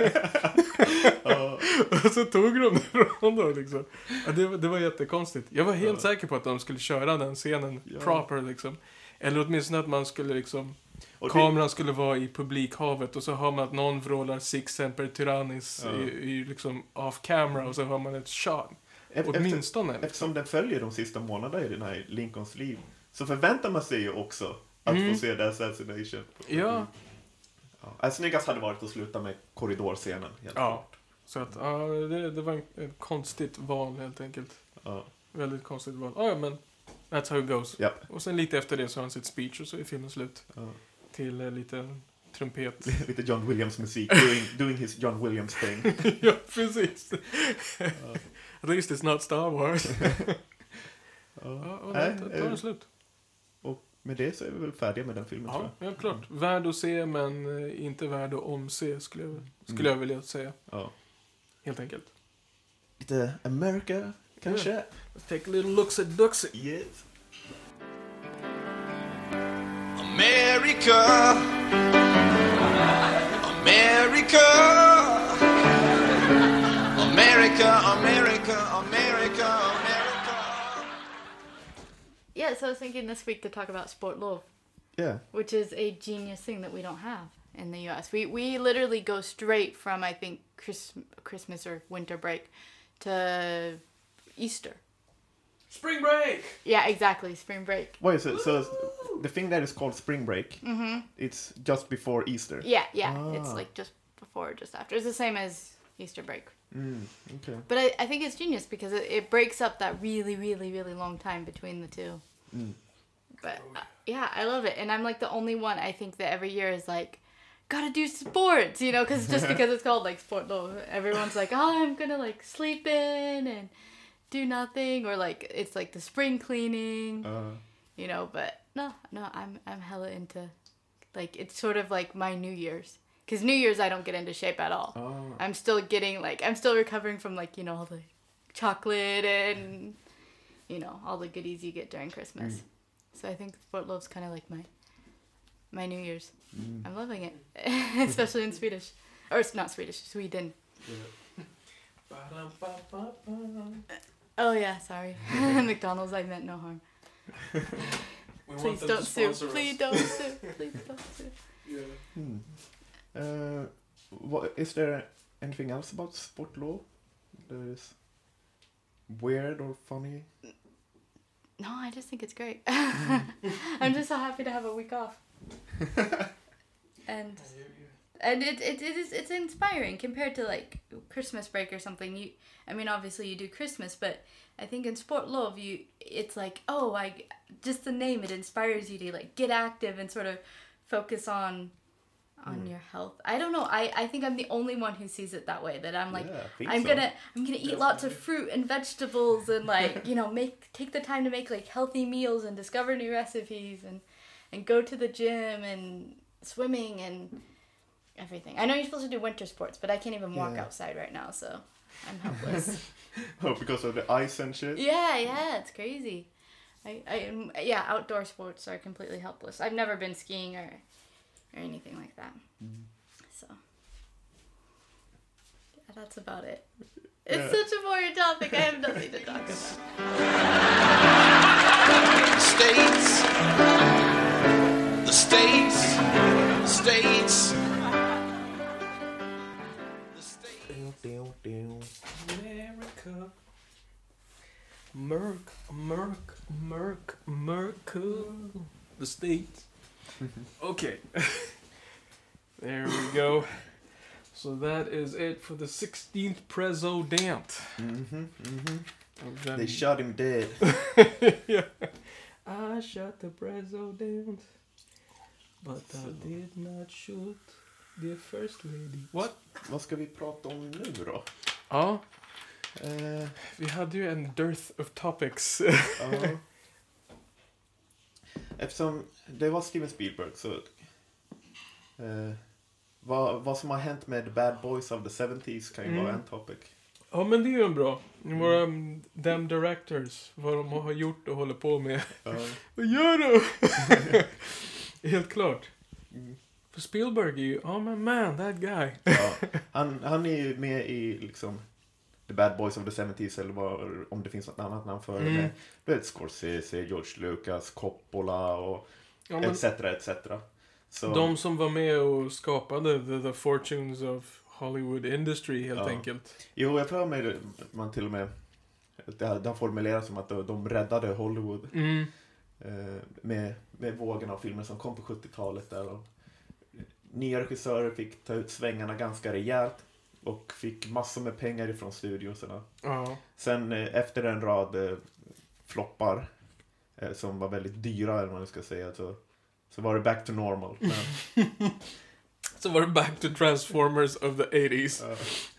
Och så tog de det från då liksom. Det var jättekonstigt. Jag var helt säker på att de skulle köra den scenen proper liksom. Eller åtminstone att man skulle liksom kameran skulle vara i publikhavet och så har man att någon vrålar Six Semper Tyrannis i liksom off camera och så har man ett shot. Åtminstone. Eftersom den följer de sista månaderna i den här Lincolns liv så förväntar man sig ju också att få se The Assassination. Ja. Snyggast hade varit att sluta med korridorscenen. Så att det var ett konstigt val helt enkelt. Väldigt konstigt val. Men that's how it goes. Yep. Och sen lite efter det så har han sitt speech och så är filmen slut. Till lite trumpet. Lite John Williams musik. Doing his John Williams thing. Ja, precis. At least it's not Star Wars. Och då tar det slut. Och med det så är vi väl färdiga med den filmen, tror jag. Ja, klart. Värd att se, men inte värd att omse, skulle jag vilja säga. Helt enkelt. Lite America, kanske. Let's take a little looks at Duxie. Yes. America, America, America, America, America, America. Yeah, so I was thinking this week to talk about sport lov. Yeah. Which is a genius thing that we don't have in the US. We literally go straight from, I think, Christmas or winter break to Easter. Spring break! Yeah, exactly. Spring break. Wait, so the thing that is called spring break, it's just before Easter. Yeah. It's like just before or just after. It's the same as Easter break. Okay. But I think it's genius because it breaks up that really, really, really long time between the two. But yeah, I love it. And I'm like the only one I think that every year is like, gotta do sports, you know, because it's called like sport law. Everyone's like, oh, I'm gonna like sleep in and do nothing, or like it's like the spring cleaning, you know. But no, I'm hella into, like, it's sort of like my New Year's. Because New Year's, I don't get into shape at all. Oh. I'm still recovering from, like, you know, all the chocolate and, you know, all the goodies you get during Christmas. So I think Sport Love's kind of like my New Year's. I'm loving it. Especially in Swedish. Or it's not Swedish, Sweden. Yeah. Oh, yeah, sorry. McDonald's, I meant no harm. Please don't sue. Please don't sue. Please don't sue. Yeah. Is there anything else about sport law that is weird or funny? No, I just think it's great. I'm just so happy to have a week off. And it's inspiring compared to like Christmas break or something. I mean, obviously you do Christmas, but I think in Sport Love it's like, just the name, it inspires you to like get active and sort of focus on your health. I don't know. I think I'm the only one who sees it that way. That I'm like, I'm gonna eat lots of fruit and vegetables and like, you know, take the time to make like healthy meals and discover new recipes and go to the gym and swimming and everything. I know you're supposed to do winter sports, but I can't even walk outside right now, so I'm helpless. Oh, because of the ice and shit? Yeah, it's crazy. Outdoor sports are completely helpless. I've never been skiing or anything like that. So, yeah, that's about it. It's such a boring topic. I have nothing to talk about. The States. America. The States. Okay. There we go. So that is it for the 16th President. They shot him dead. Yeah. I shot the President, but I did not shoot the First Lady. What? Vad ska vi prata om nu då? Ja. Vi hade ju en dearth of topics. Eftersom det var Steven Spielberg så vad som har hänt med Bad Boys of the 70s kan ju vara en topic. Ja, men det är ju en bra. Våra damn directors, vad de har gjort och håller på med. Vad gör du? Helt klart. För Spielberg är ju, man, that guy. Han är ju med i liksom The Bad Boys of the 70s eller om det finns något annat namn för det. Du vet Scorsese, George Lucas, Coppola och etc. Så de som var med och skapade the fortunes of Hollywood industry helt enkelt. Jo, jag tror med man till och med det har formulerats som att de räddade Hollywood med vågen av filmer som kom på 70-talet där och nya regissörer fick ta ut svängarna ganska rejält och fick massor med pengar ifrån studiosarna. Sen efter en rad floppar som var väldigt dyra eller man ska säga så var det back to normal. Så var det back to Transformers of the 80s.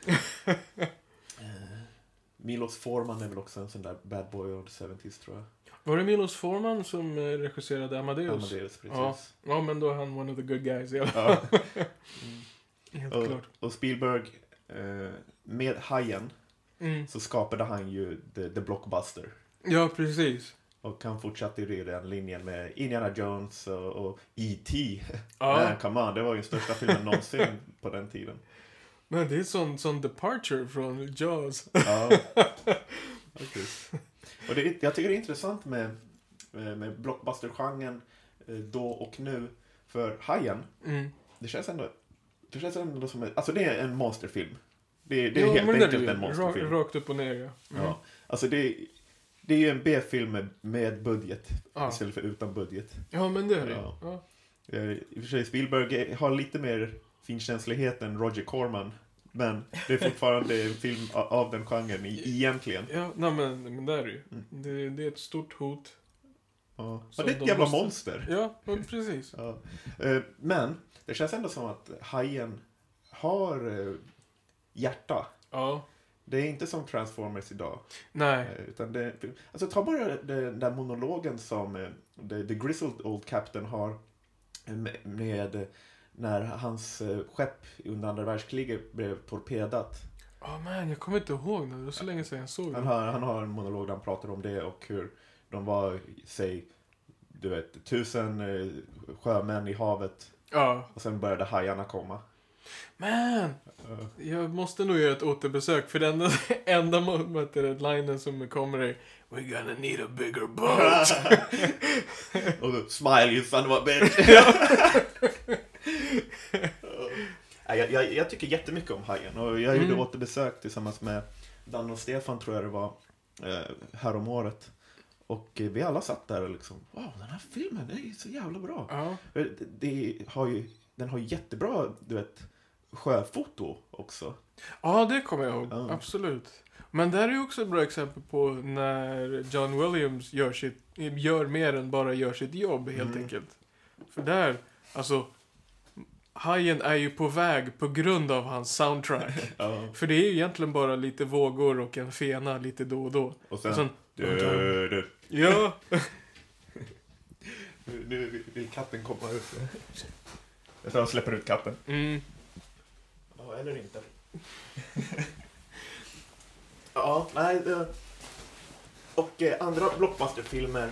Milos Forman är väl också en sån där bad boy of the 70s tror jag. Var det Milos Forman som regisserade Amadeus? Amadeus, precis. Ja, men då är han one of the good guys. Ja. Helt klart. Och Spielberg med Hajen så skapade han ju the blockbuster. Ja, precis. Och han fortsatte ju den linjen med Indiana Jones och E.T. Men come on, det var ju den största filmen någonsin på den tiden. Men det är sån departure från Jaws. Ja, faktiskt. Och jag tycker det är intressant med blockbuster-genren då och nu. För Hajen, det känns ändå som alltså det är en monsterfilm. Det är helt enkelt en monsterfilm. Rakt upp och ner, ja. Alltså det Det är ju en B-film med budget istället för utan budget. Ja, men det är det. Ja. I och för sig Spielberg har lite mer finkänslighet än Roger Corman. Men det är fortfarande en film av den genren egentligen. Ja, nej, men det är det ju. Det är ett stort hot. Ja, det är ett jävla monster. Ja, men precis. Ja. Men det känns ändå som att hajen har hjärta. Ja. Det är inte som Transformers idag. Nej. Utan alltså ta bara den där monologen som The Grizzled Old Captain har med när hans skepp under andra världskriget blev torpedat. Men jag kommer inte ihåg det. Det var så länge sedan jag såg det. Han har en monolog där han pratar om det och hur de var, säg, du vet, 1000 sjömän i havet. Ja. Och sen började hajarna komma. Men jag måste nog göra ett återbesök för den enda linen som kommer är "We're gonna need a bigger boat." Och då, "Smile you son of a bitch." Jag tycker jättemycket om hajen. Och jag gjorde återbesök tillsammans med Dan och Stefan, tror jag det var, häromåret. Och vi alla satt där och liksom, wow, den här filmen, det är så jävla bra. Ja. Den har ju jättebra, du vet, sjöfoto också. Ja, det kommer jag ihåg. Absolut. Men där är ju också ett bra exempel på när John Williams gör mer än bara gör sitt jobb, helt enkelt. För där, alltså, hajen är ju på väg på grund av hans soundtrack. För det är ju egentligen bara lite vågor och en fena lite då och då. Och sen du. Ja. Nu vill katten komma ut. Jag tror han släpper ut katten. Ja, eller inte. Ja, nej. Och andra blockbusterfilmer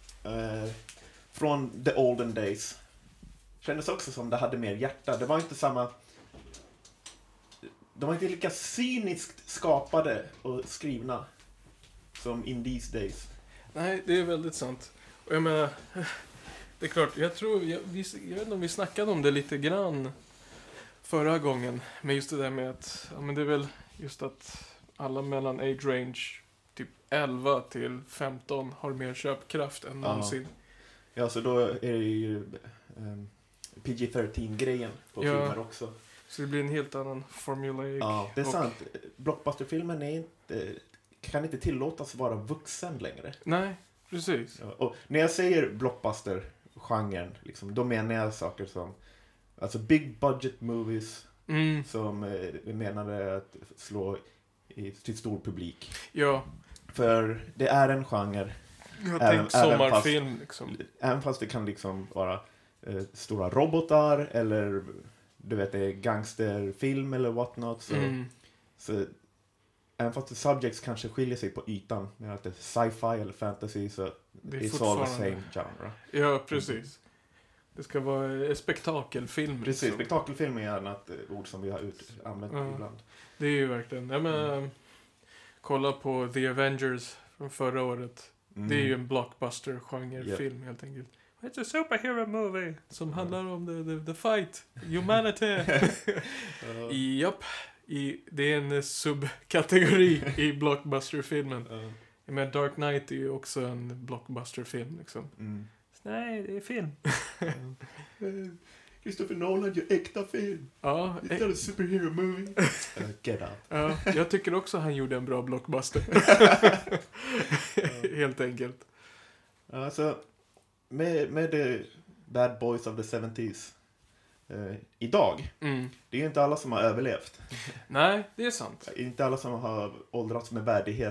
från the olden days kändes också som det hade mer hjärta. Det var inte samma... De var inte lika cyniskt skapade och skrivna som in these days. Nej, det är väldigt sant. Och jag menar, det är klart, jag vet inte om vi snackade om det lite grann förra gången. Men just det där med att, ja men det är väl just att alla mellan age range typ 11 till 15 har mer köpkraft än någonsin. Ja, så då är det ju PG-13-grejen på filmer också. Så det blir en helt annan formulaic. Ja, det är sant. Blockbusterfilmen kan inte tillåtas vara vuxen längre. Nej, precis. Ja, och när jag säger blockbuster-genren, liksom, då menar jag saker som alltså big budget movies som menade att slå till stor publik. Ja. För det är en genre. Jag tänkte sommarfilm liksom. Även fast det kan liksom vara stora robotar eller du vet det är gangsterfilm eller whatnot så även fast the subjects kanske skiljer sig på ytan med att det är sci-fi eller fantasy så det är it's all the same genre. Ja, precis. Det ska vara spektakelfilm. Precis, liksom. Spektakelfilm är ett annat ord som vi har använt ibland. Det är ju verkligen. Kolla på The Avengers från förra året. Det är ju en blockbuster-genre-film helt enkelt. It's a superhero movie som handlar om the fight, humanity. Japp. Det är en subkategori i blockbuster-filmen. Men Dark Knight är ju också en blockbuster-film liksom. Nej, det är film. Christopher Nolan gör äkta film. Ja. Det är en superhero movie. Get out. Ja, jag tycker också han gjorde en bra blockbuster. Helt enkelt. Alltså, med the Bad Boys of the 70s idag, det är ju inte alla som har överlevt. Nej, det är sant. Inte alla som har åldrats med värdighet.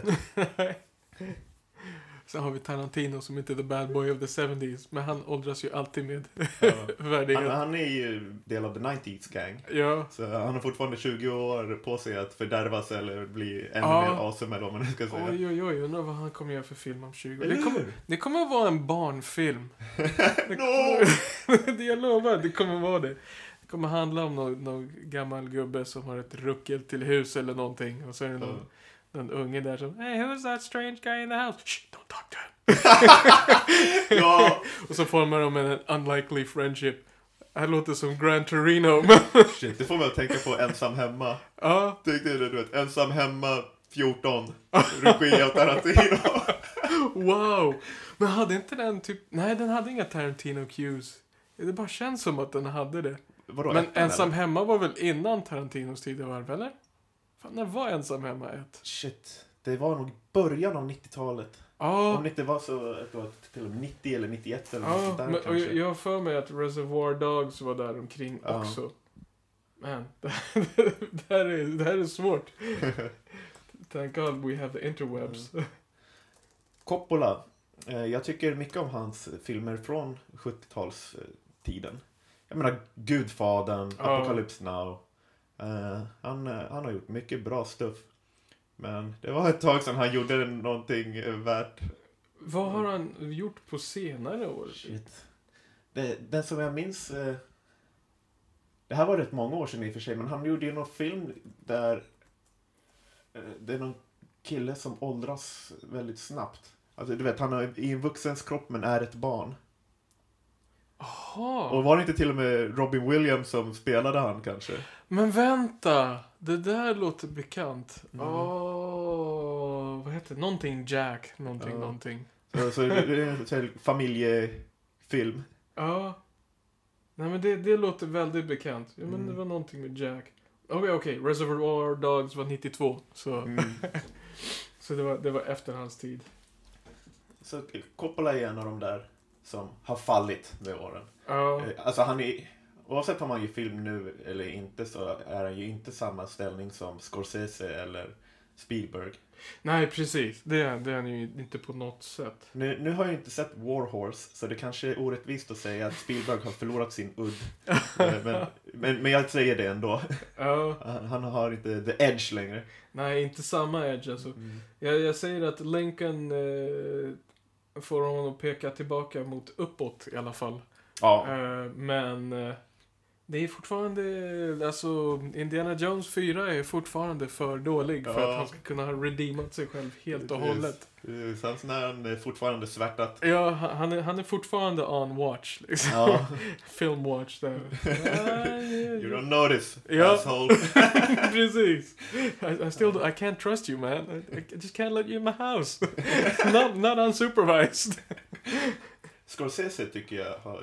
Sen har vi Tarantino som inte är the bad boy of the 70s. Men han åldras ju alltid med värdighet. Han är ju del av the 90s gang. Ja. Så han har fortfarande 20 år på sig att fördärvas eller bli ännu mer awesome eller vad man ska säga. Oj, undrar vad han kommer göra för film om 20 år. Det kommer att vara en barnfilm. Jag lovar, det kommer vara det. Det kommer handla om någon gammal gubbe som har ett ruckel till hus eller någonting. Och så är det någon unge där som, hey, who's that strange guy in the house? Shh, don't talk to him. Ja. Och så formar de en unlikely friendship. Det här låter som Gran Torino. Shit, det får man tänka på Ensam hemma. Ja. Tyckte du vet, Ensam hemma 14. Regi av Tarantino. Wow! Men hade inte den typ... Nej, den hade inga Tarantino cues. Det bara känns som att den hade det. Vadå, Men ettan, Ensam eller? hemma var väl innan Tarantinos tidevarv, eller? Fan, när var Ensam hemma ett? Shit. Det var nog början av 90-talet. Ja, Om det inte var så att det var till och med 90 eller 91 eller något ja sånt där men, och kanske. jag har för mig att Reservoir Dogs var där omkring Ja. också. Men, det här är svårt. Thank God we have the interwebs. Coppola. Jag tycker mycket om hans filmer från 70-talstiden. Jag menar Gudfadern, Ja. Apocalypse Now. Han har gjort mycket bra stuff. Men det var ett tag sedan han gjorde någonting värt. Vad har han gjort på senare år? Shit. Den som jag minns... Det här var rätt många år sedan i och för sig. Men han gjorde ju någon film där... Det är någon kille som åldras väldigt snabbt. Alltså du vet, han är i en vuxens kropp men är ett barn. Jaha. Och var det inte till och med Robin Williams som spelade han kanske? Men vänta! Det där låter bekant. Mm. Vad heter det? Någonting Jack. Någonting. Så det är en sån här familjefilm. Ja. Nej men det låter väldigt bekant. Ja men det var någonting med Jack. Okej. Reservoir Dogs var 92. Så, så det var efter hans tid. Så Coppola är en av de där som har fallit med åren. Ja. Alltså han är... Oavsett om han gör film nu eller inte så är han ju inte samma ställning som Scorsese eller Spielberg. Nej precis. Det är han ju inte på något sätt. Nu har jag inte sett War Horse så det kanske är orättvist att säga att Spielberg har förlorat sin udd. men jag säger det ändå. Ja. Han har inte the edge längre. Nej, inte samma edge alltså. Jag säger att Lincoln får honom att peka tillbaka mot uppåt i alla fall. Ja. Men det är fortfarande, alltså Indiana Jones 4 är fortfarande för dålig för att han ska kunna ha redeemat sig själv helt och hållet. Sen när han är fortfarande svärtat. Ja, han är fortfarande on watch liksom. Ja. Film watch där. You don't notice, Ja. asshole. Precis. I can't trust you man. I just can't let you in my house. not unsupervised. Scorsese tycker jag har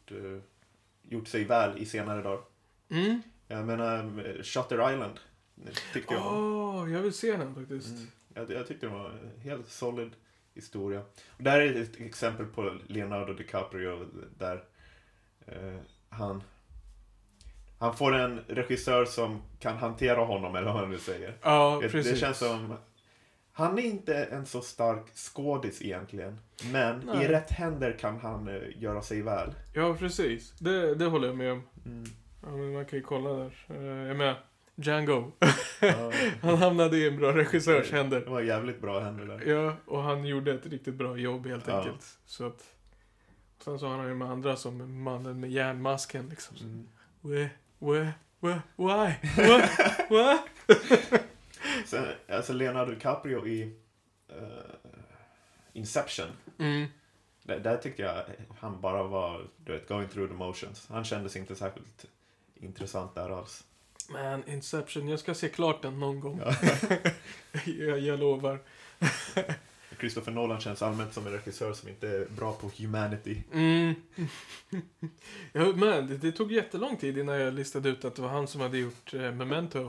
gjort sig väl i senare dagar. Jag menar Shutter Island tyckte jag om. Jag vill se den faktiskt. Jag tyckte det var en helt solid historia. Och där är ett exempel på Leonardo DiCaprio där han får en regissör som kan hantera honom, eller vad man nu säger. Ja, precis. Det känns som... Han är inte en så stark skådis egentligen. Men Nej. i rätt händer kan han göra sig väl. Ja, precis. Det håller jag med om. Ja, men man kan ju kolla där. Jag är med. Django. Ja. Han hamnade i en bra regissörs händer. Det var jävligt bra händer där. Ja, och han gjorde ett riktigt bra jobb helt Ja. enkelt. Så att... Sen så har han ju med andra som mannen med järnmasken liksom. Why? What? Sen, alltså Leonardo DiCaprio i Inception. Där tyckte jag han bara var, du vet, going through the motions. Han kändes inte särskilt intressant där alls. Man, Inception. Jag ska se klart den någon gång. Ja. jag lovar. Christopher Nolan känns allmänt som en regissör som inte är bra på humanity. Ja, men det tog jättelång tid innan jag listade ut att det var han som hade gjort Memento.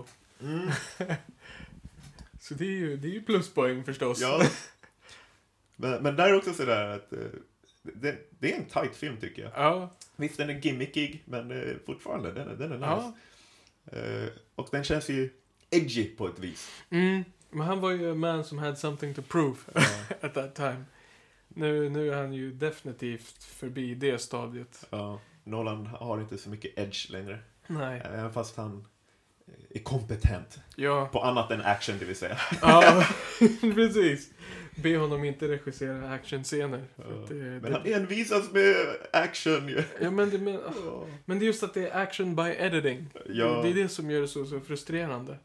Så det är ju pluspoäng förstås. Ja. Men där är också sådär att det är en tight film tycker jag. Ja. Visst, den är gimmickig, men fortfarande, den är nice. Ja. Och den känns ju edgy på ett vis. Men han var ju en man som had something to prove at that time. Nu är han ju definitivt förbi det stadiet. Ja, Nolan har inte så mycket edge längre. Nej. Även fast han är kompetent. Ja. På annat än action, det vill säga. Ja, precis. Be honom inte regissera actionscener. Men han envisas med action. Ja, men det är just att det är action by editing. Ja. Det är det som gör det så frustrerande.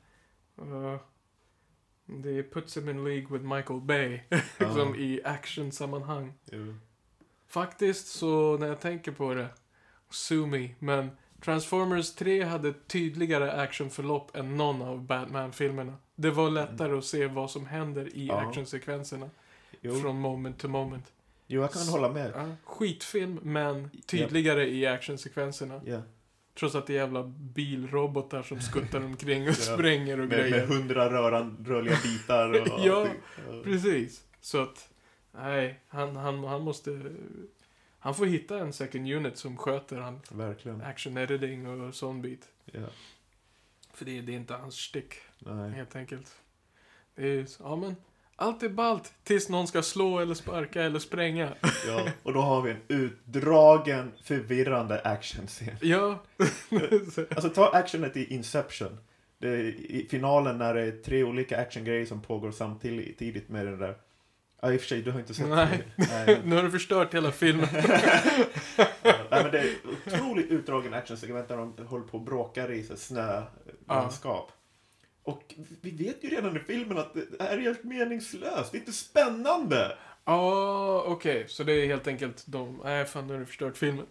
Det puts him in league with Michael Bay. Liksom i action-sammanhang. Faktiskt så när jag tänker på det, sue me, men Transformers 3 hade tydligare actionförlopp än någon av Batman-filmerna. Det var lättare att se vad som händer i actionsekvenserna. från moment to moment. Jo, jag kan hålla med. Ja, skitfilm, men tydligare i actionsekvenserna. Ja. Trots att det är jävla bilrobotar som skuttar omkring och spränger och grejer. Med 100 rörliga bitar. Och ja, precis. Så att, nej, han måste... Han får hitta en second unit som sköter han. Verkligen. Action editing och sån bit. Ja. För det är inte hans stick. Nej. Helt enkelt. Det är, ja men, allt är ballt tills någon ska slå eller sparka eller spränga. Ja, och då har vi en utdragen, förvirrande actionscen. Ja. Alltså ta actionet i Inception. Det är i finalen när det är 3 olika actiongrejer som pågår samtidigt med den där. Ja, i och för sig, du har inte sett Nej. det. Nej. Nu har du förstört hela filmen. Nej, men det är otroligt utdragen actionsegment där de håller på och bråkar i snölandskap. Och vi vet ju redan i filmen att det är helt meningslöst. Det är inte spännande. Ja, okej. Så det är helt enkelt de... Nej, fan, nu har du förstört filmen.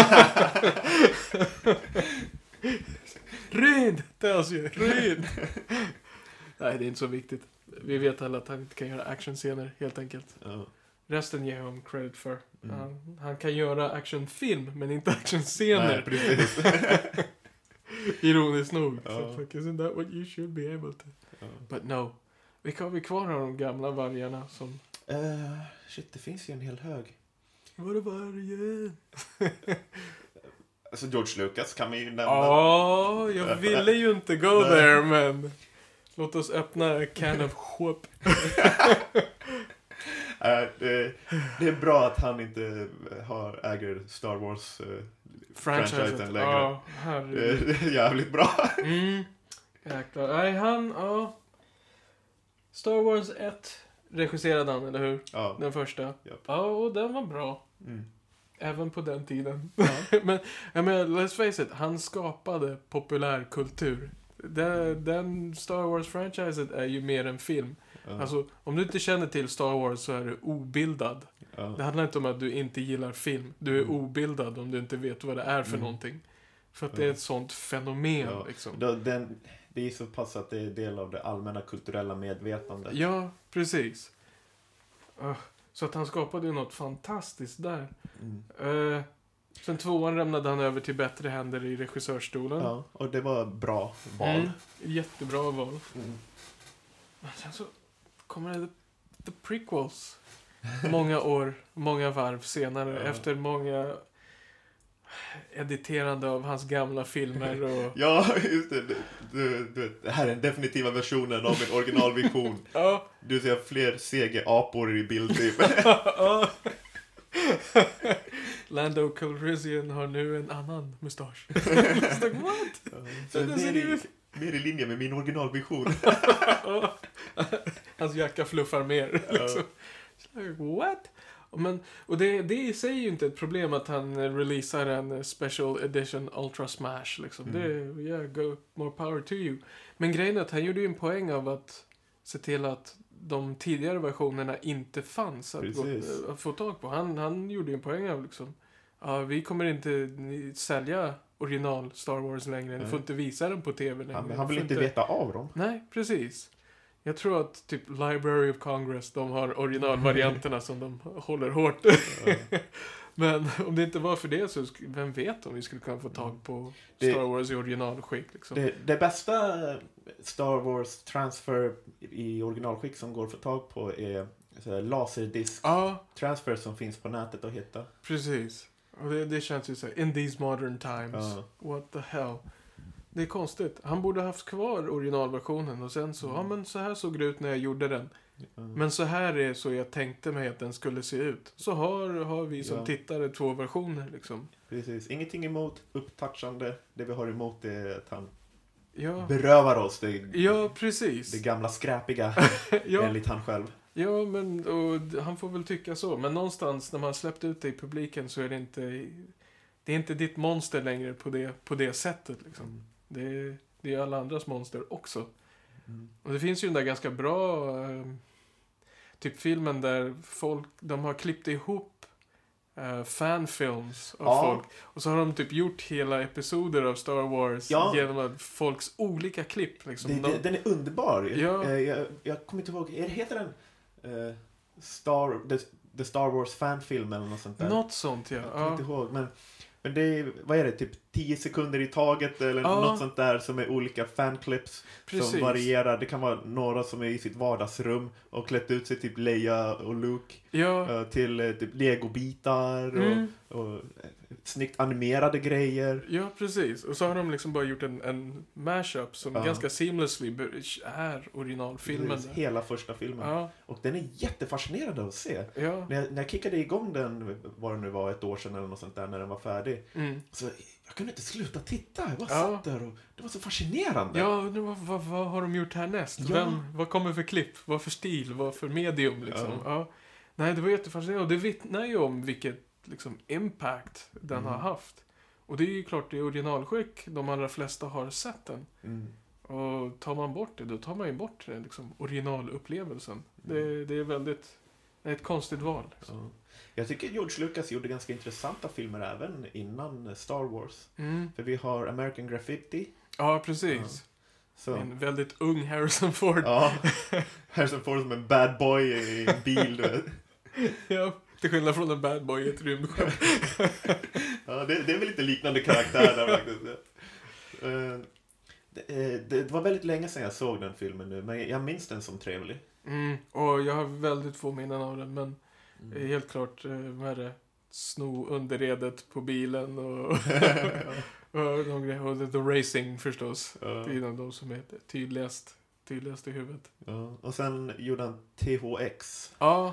Red! Tells you. Red! Nej, det är inte så viktigt. Vi vet alla att han inte kan göra actionscener, helt enkelt. Ja. Resten ger honom credit för. Han kan göra actionfilm, men inte actionscener. Nej, precis. Ironiskt nog. Ja. Så, like, isn't that what you should be able to? Ja. But no. Vi kan bli kvar av de gamla vargarna som... Shit, det finns ju en hel hög. Var är vargen? Alltså George Lucas kan man ju nämna. Ja, jag ville ju inte go there, men... Låt oss öppna can of whoop. Det är bra att han inte äger Star Wars franchisen längre. Ja, Det är jävligt bra. Jäklar. Nej, ja. Star Wars 1 regisserade han, eller hur? Ja. Den första. Japp. Ja, och den var bra. Mm. Även på den tiden. men let's face it, han skapade populärkultur. Den Star Wars-franchiset är ju mer en film. Ja. Alltså, om du inte känner till Star Wars så är du obildad. Ja. Det handlar inte om att du inte gillar film. Du är obildad om du inte vet vad det är för någonting. För att det är ett sånt fenomen. Ja. Liksom. Det är så pass att det är del av det allmänna kulturella medvetandet. Ja, precis. Så att han skapade ju något fantastiskt där. Sen 2:an lämnade han över till bättre händer i regissörstolen. Ja, och det var bra val. Jättebra val. Men sen så kommer det the prequels. Många varv senare. Efter många editerande av hans gamla filmer. Och... Ja, just det. Det här är den definitiva versionen av min originalvision. Ja. Du ser fler CG-apor i bild. Lando Calrissian har nu en annan mustasch. Like, what? Så mer i linje med min originalvision. Hans jacka fluffar mer. Liksom. Like, what? Och det i sig är ju inte ett problem att han releasar en special edition Ultra Smash. Liksom. Go more power to you. Men grejen är att han gjorde ju en poäng av att se till att de tidigare versionerna inte fanns att få tag på. Han gjorde ju en poäng av liksom, vi kommer inte sälja original Star Wars längre. Ni får inte visa den på tv längre. Han vill inte veta av dem. Nej, precis. Jag tror att typ Library of Congress, de har originalvarianterna som de håller hårt. Men om det inte var för det så vem vet om vi skulle kunna få tag på Star Wars i originalskick. Liksom. Det bästa Star Wars transfer i originalskick som går att få tag på är laserdisk transfer som finns på nätet att hitta. Precis. Och det känns ju så här, in these modern times. What the hell. Det är konstigt. Han borde haft kvar originalversionen och sen så, men så här såg det ut när jag gjorde den. Men så här är så jag tänkte mig att den skulle se ut. Så har vi som tittare 2 versioner liksom. Precis. Ingenting emot upptouchande. Det vi har emot är att han Ja. berövar oss det, Ja, precis. det gamla skräpiga Ja. enligt han själv. Ja, men och han får väl tycka så. Men någonstans när man släppt ut det i publiken så är det är inte ditt monster längre på det sättet liksom. Det är alla andras monster också. Och det finns ju den där ganska bra typ filmen där de har klippt ihop fanfilms av folk. Och så har de typ gjort hela episoder av Star Wars genom folks olika klipp. Liksom. Den är underbar. Ja. Jag kommer inte ihåg, heter den The Star Wars fanfilm eller något sånt där. Något sånt, ja. Jag kommer inte ihåg, men det är, vad är det, typ 10 sekunder i taget eller något sånt där som är olika fanclips som varierar. Det kan vara några som är i sitt vardagsrum och klätt ut sig typ Leia och Luke till typ Lego-bitar och snyggt animerade grejer. Ja, precis. Och så har de liksom bara gjort en mashup som ganska seamlessly är originalfilmen. Precis, hela första filmen. Ja. Och den är jättefascinerande att se. Ja. När jag kickade igång den, vad det nu var, ett år sedan eller något sånt där, när den var färdig. Så jag kunde inte sluta titta. Jag bara satt där och det var så fascinerande. Ja, vad har de gjort härnäst? Vad kommer för klipp? Vad för stil? Vad för medium liksom? Ja. Nej, det var jättefascinerande. Och det vittnar ju om vilket liksom impact den har haft. Och det är ju klart i originalskick de allra flesta har sett den. Och tar man bort det, då tar man ju bort det, liksom, originalupplevelsen. Det är väldigt ett konstigt val. Liksom. Ja. Jag tycker George Lucas gjorde ganska intressanta filmer även innan Star Wars. För vi har American Graffiti. Ja, precis. Så. En väldigt ung Harrison Ford. Ja, Harrison Ford som en bad boy i en bil. Ja, till skillnad från en bad boy i ett rymdskepp. Ja, det är väl lite liknande karaktär där faktiskt. Det var väldigt länge sedan jag såg den filmen nu, men jag minns den som trevlig. Och jag har väldigt få minnen av den, men helt klart med det sno underredet på bilen och och the racing förstås. Det är en av de som är tydligast i huvudet. Ja. Och sen gjorde han THX. Ja.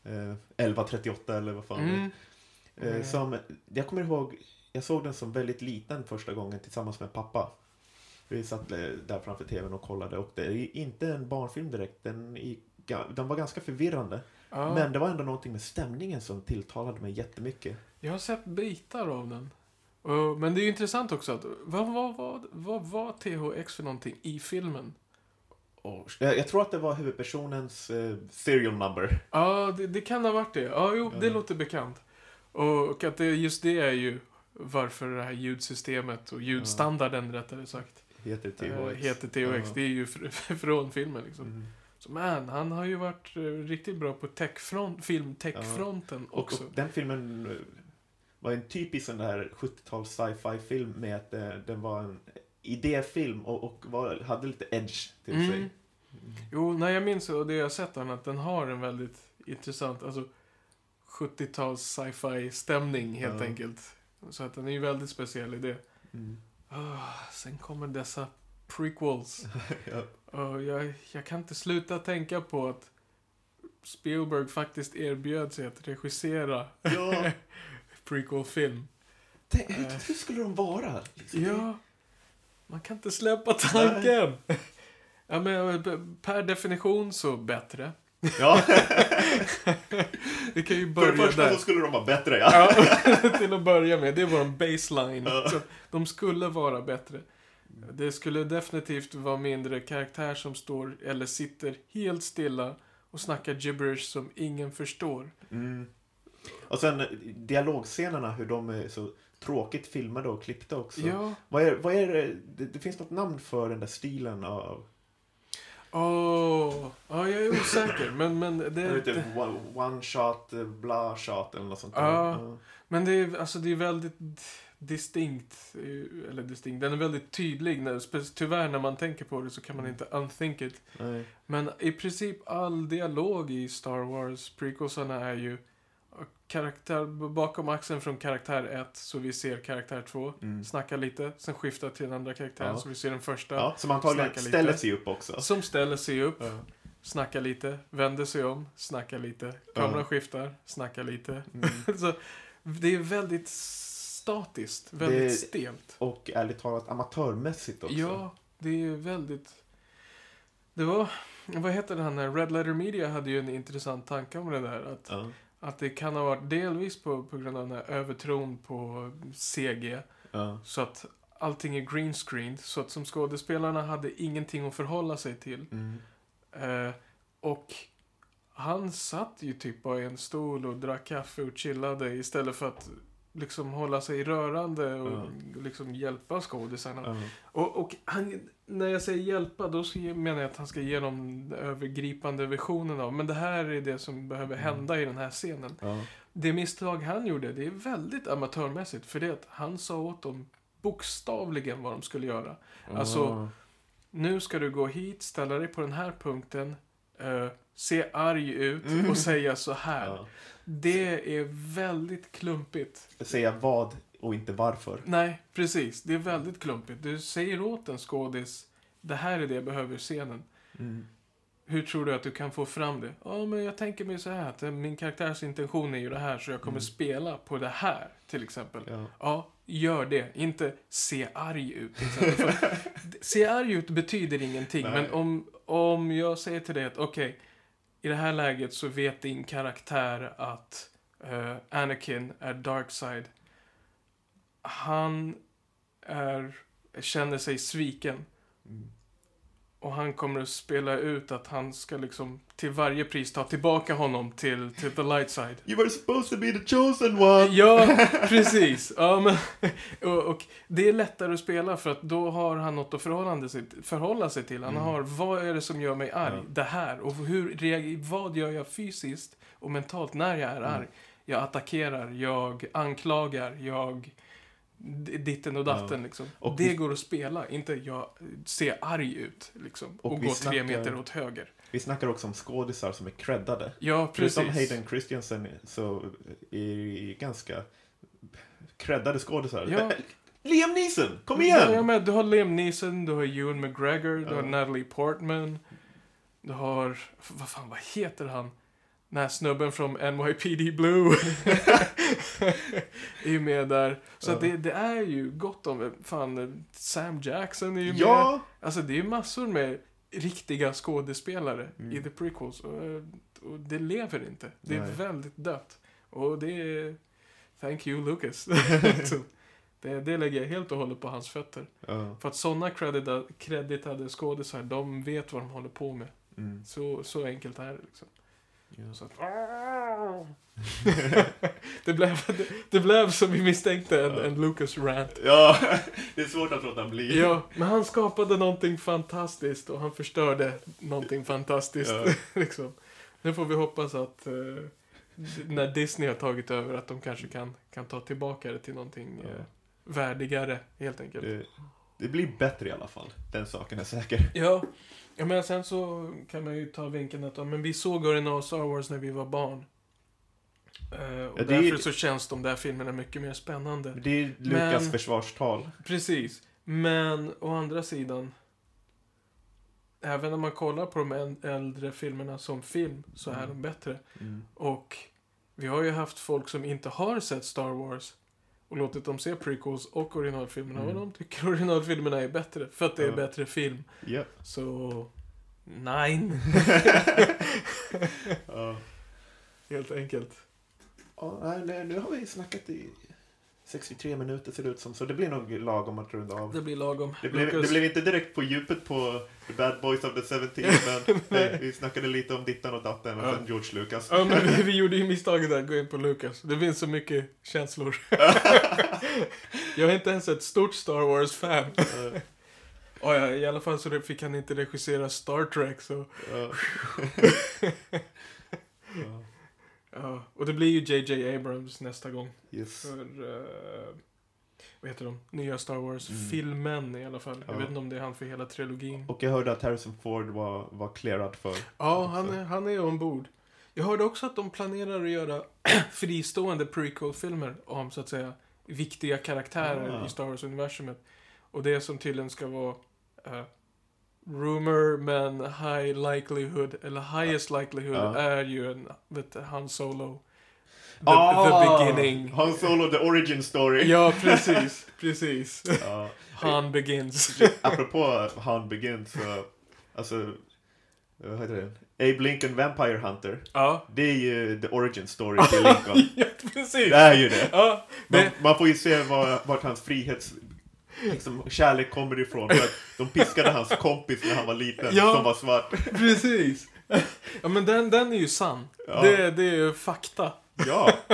1138 eller vad fan som, jag kommer ihåg, jag såg den som väldigt liten första gången tillsammans med pappa. Vi satt där framför tvn och kollade, och det är inte en barnfilm direkt. Den var ganska förvirrande. Men det var ändå någonting med stämningen som tilltalade mig jättemycket. Jag har sett bitar av den. Men det är ju intressant också att vad var THX för någonting i filmen? Jag tror att det var huvudpersonens serial number. Ja, det kan ha varit det. Ja, jo, det låter bekant. Och att just det är ju varför det här ljudsystemet och ljudstandarden rättare sagt heter THX. Det är ju från filmen liksom. Så han har ju varit riktigt bra på filmtechfronten också. Och den filmen var en typisk sån där 70-tals sci-fi film med att den var en idéfilm och hade lite edge till sig. Jo, när jag minns och det jag har sett att den har en väldigt intressant 70-tals sci-fi stämning helt enkelt. Så att den är ju väldigt speciell i det. Sen kommer dessa prequels. Och jag kan inte sluta tänka på att Spielberg faktiskt erbjöd sig att regissera prequel-film. Hur skulle de vara? Ja, man kan inte släppa tanken. Ja, men per definition så bättre. Ja. Det kan ju börja för det första där. så skulle de vara bättre, till att börja med. Det var en baseline. Så de skulle vara bättre. Det skulle definitivt vara mindre karaktär som står eller sitter helt stilla och snackar gibberish som ingen förstår. Och sen dialogscenerna, hur de är så tråkigt filmade och klippta också. Ja. Vad är det finns något namn för den där stilen av... Ja, jag är osäker, men det är inte one shot, bla shot eller något sånt där. Men det är väldigt distinkt, den är väldigt tydlig tyvärr när man tänker på det så kan man inte unthink it. Nej. Men i princip all dialog i Star Wars prequelsarna är ju karaktär bakom axeln från karaktär 1 så vi ser karaktär 2 snacka lite, sen skifta till den andra karaktären så vi ser den första som antagligen ställer sig upp också. Som ställer sig upp, snacka lite, vänder sig om, snacka lite, kameran skiftar, snacka lite. Så det är väldigt statiskt, väldigt stelt. Och ärligt talat amatörmässigt också. Ja, det är väldigt... Det var... Vad heter det här? Red Letter Media hade ju en intressant tanke om det där. Att det kan ha varit delvis på grund av den här övertron på CG. Så att allting är green screen. Så att som skådespelarna hade ingenting att förhålla sig till. Och han satt ju typ bara i en stol och drack kaffe och chillade istället för att liksom hålla sig rörande och liksom hjälpa skådisarna. Och han, när jag säger hjälpa, då menar jag att han ska ge dem övergripande visionen av, men det här är det som behöver hända i den här scenen. Det misstag han gjorde, det är väldigt amatörmässigt, för det att han sa åt dem bokstavligen vad de skulle göra. Alltså, nu ska du gå hit, ställa dig på den här punkten, se arg ut och säga så här. Det är väldigt klumpigt. Säga vad och inte varför. Nej, precis. Det är väldigt klumpigt. Du säger åt en skådis, det här är det jag behöver i scenen. Hur tror du att du kan få fram det? Ja, men jag tänker mig så här, att min karaktärs intention är ju det här, så jag kommer spela på det här, till exempel. Ja, gör det. Inte se arg ut. Se arg ut betyder ingenting. Nej. Men om jag säger till dig att okej, i det här läget så vet din karaktär att Anakin är Darkside. Han känner sig sviken. Och han kommer att spela ut att han ska liksom till varje pris ta tillbaka honom till the light side. You were supposed to be the chosen one. Ja, precis. Ja, men, och det är lättare att spela, för att då har han något att förhålla sig till. Han har, vad är det som gör mig arg? Det här. Och vad gör jag fysiskt och mentalt när jag är arg? Jag attackerar, jag anklagar, jag ditten och datten liksom. Och det går att spela, inte jag ser arg ut liksom, och går 3 meter åt höger. Vi snackar också om skådisar som är creddade. Ja, precis. Förutom Hayden Christensen så är ganska creddade skådisar. Ja. Liam Neeson, kom igen! Ja, men du har Liam Neeson, du har Ewan McGregor, du har Natalie Portman, du har, vad heter han? Den här snubben från NYPD Blue är ju med där. Så det är ju gott om, Sam Jackson är ju med. Alltså det är ju massor med riktiga skådespelare i The Prequels. Och det lever inte. Det är väldigt dött. Och det är, thank you Lucas. det lägger jag helt och hållet på hans fötter. För att sådana creditade skådespelare, de vet vad de håller på med. Så enkelt är det liksom. Så att, det blev som vi misstänkte en Lucas rant. Ja, det är svårt att låta bli. Ja, men han skapade någonting fantastiskt och han förstörde någonting fantastiskt. Liksom. Nu får vi hoppas att när Disney har tagit över, att de kanske kan ta tillbaka det till någonting värdigare, helt enkelt. Det blir bättre i alla fall. Den saken är säker. Ja, men sen så kan man ju ta vinkeln att men vi såg original Star Wars när vi var barn. Och därför så känns de där filmerna mycket mer spännande. Det är Lucas försvarstal. Precis. Men å andra sidan, även när man kollar på de äldre filmerna som film, så är de bättre. Och vi har ju haft folk som inte har sett Star Wars och låtit dem se prequels och originalfilmerna. Och de tycker originalfilmerna är bättre, för att det är bättre film. Så, nej. Helt enkelt. Nu har vi snackat i 63 minuter ser det ut som. Så det blir nog lagom att runda av. Det blir lagom. Det blev inte direkt på djupet på The Bad Boys of the 70s. Men vi snackade lite om dittan och datten och sen George Lucas. Ja, men vi gjorde ju misstaget där, gå in på Lucas. Det finns så mycket känslor. Jag är inte ens ett stort Star Wars-fan. I alla fall så fick han inte regissera Star Trek. Så. Ja, och det blir ju J.J. Abrams nästa gång. För, vad heter de? Nya Star Wars-filmen i alla fall. Jag vet inte om det är han för hela trilogin. Och jag hörde att Harrison Ford var clearad för. Ja, han är ombord. Jag hörde också att de planerar att göra fristående prequel-filmer om, så att säga, viktiga karaktärer i Star Wars-universumet. Och det som tydligen ska vara rumor, men high likelihood, eller highest likelihood, är ju Han Solo. The beginning. Han Solo, the origin story. Ja, precis. Han Begins. Apropå Han Begins, alltså, vad heter det? Abe Lincoln Vampire Hunter. Det är ju the origin story till Lincoln. Ja, precis. Det är ju det. Man får ju se vart hans kärlek kommer ifrån. För att de piskade hans kompis när han var liten, som var svart. Precis. Ja, men den är ju sann. Det är ju fakta. Ja.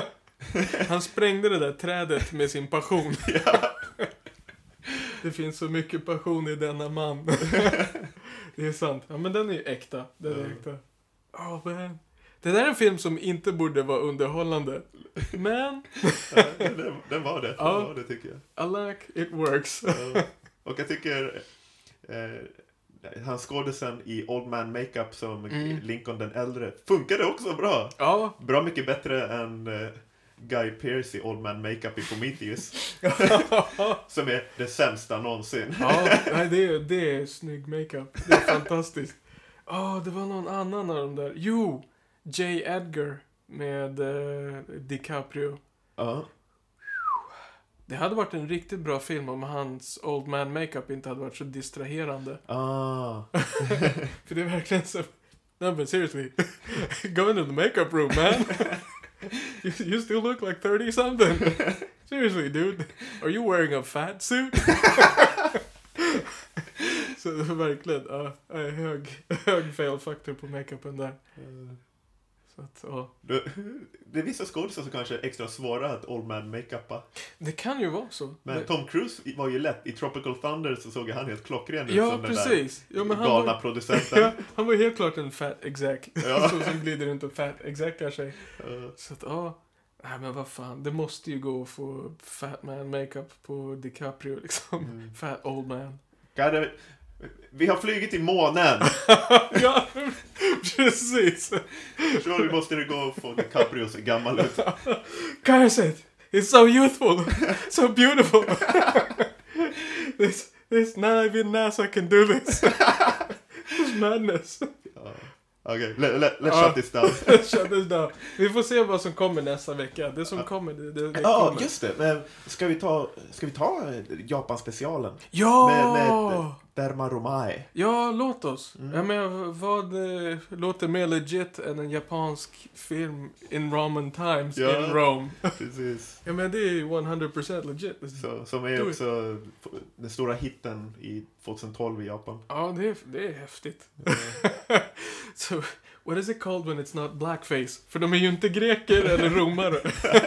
Han sprängde det där trädet med sin passion. Ja. Det finns så mycket passion i denna man. Det är sant. Ja, men den är ju äkta. Den är äkta. Man. Det där är en film som inte borde vara underhållande. Men... Ja, den var det. Den var det, tycker jag. I like it works. Och jag tycker... han skådisen i Old Man Makeup som Lincoln den äldre funkade också bra. Ja. Bra mycket bättre än Guy Pearce i Old Man Makeup i Prometheus. Som är det sämsta någonsin. Ja, nej, det är snygg makeup. Det är fantastiskt. Det var någon annan av dem där. Jo, J. Edgar med DiCaprio. Ja. Det hade varit en riktigt bra film om hans Old Man Makeup inte hade varit så distraherande. För det är verkligen så... No, but seriously. Go into the makeup room, man. You still look like 30-something. Seriously, dude. Are you wearing a fat suit? Så det var verkligen hög fail factor på makeupen där. Så att, Det är vissa skådespelare som kanske är extra svåra att Old Man Makeupa. Det kan ju vara så. Men Tom Cruise var ju lätt. I Tropical Thunder så såg han helt klockren ut som precis. den där galna producenten. Ja, han var helt klart en fat exec. Så som glider runt och fat execar sig. Så att, nej men vad fan. Det måste ju gå att få fat man makeup på DiCaprio liksom. Fat old man. Vi har flugit till månen. Ja, precis. Så vi måste det gå och få DiCaprio så gammal ut. Garrett, it's so youthful, so beautiful. This not even NASA can do this. It's madness. Okej, let's shut this down. Let's shut this down. Vi får se vad som kommer nästa vecka. Det som kommer, det kommer. Just det. Men ska vi ta Japan-specialen? Ja! Med Derma Romae. Ja, låt oss. Ja, men vad låter mer legit än en japansk film in Roman times in Rome? Precis. Ja, men det är 100% legit. Som är också den stora hitten i 2012 i Japan. Ja, det är häftigt. So, what is it called when it's not blackface? För de är ju inte greker eller romare.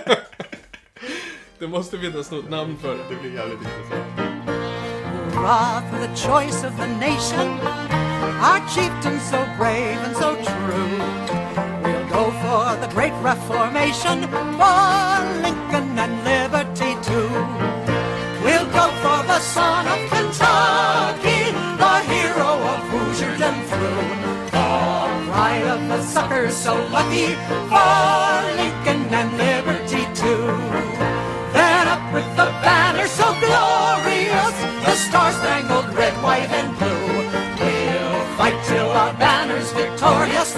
Det måste finnas något namn för det. Det blir jävligt intressant. Hurrah for the choice of the nation, our chieftain so brave and so true. We'll go for the great reformation, for Lincoln and liberty too. We'll go for the son of Kentucky, the hero of Hoosiers and through. The pride of the suckers so lucky, for Lincoln and liberty too. Then up with the banner so glorious, the star-spangled red, white and blue. We'll fight till our banner's victorious,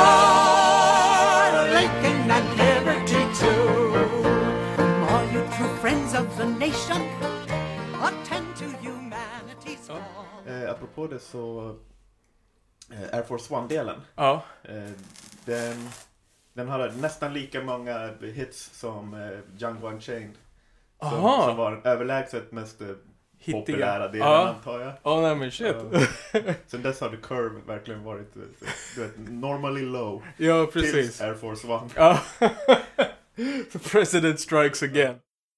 for Lincoln and liberty too. All you true friends of the nation, attend to humanity's call. Apropå det så Air Force One-delen. Ja. Den hade nästan lika många hits som Django Unchained. Som var den överlägset mest populära delen, antar jag. Nej men shit. Sen dess hade Curve verkligen varit normally low. Ja, precis. Tills Air Force One. Ja. The president strikes again.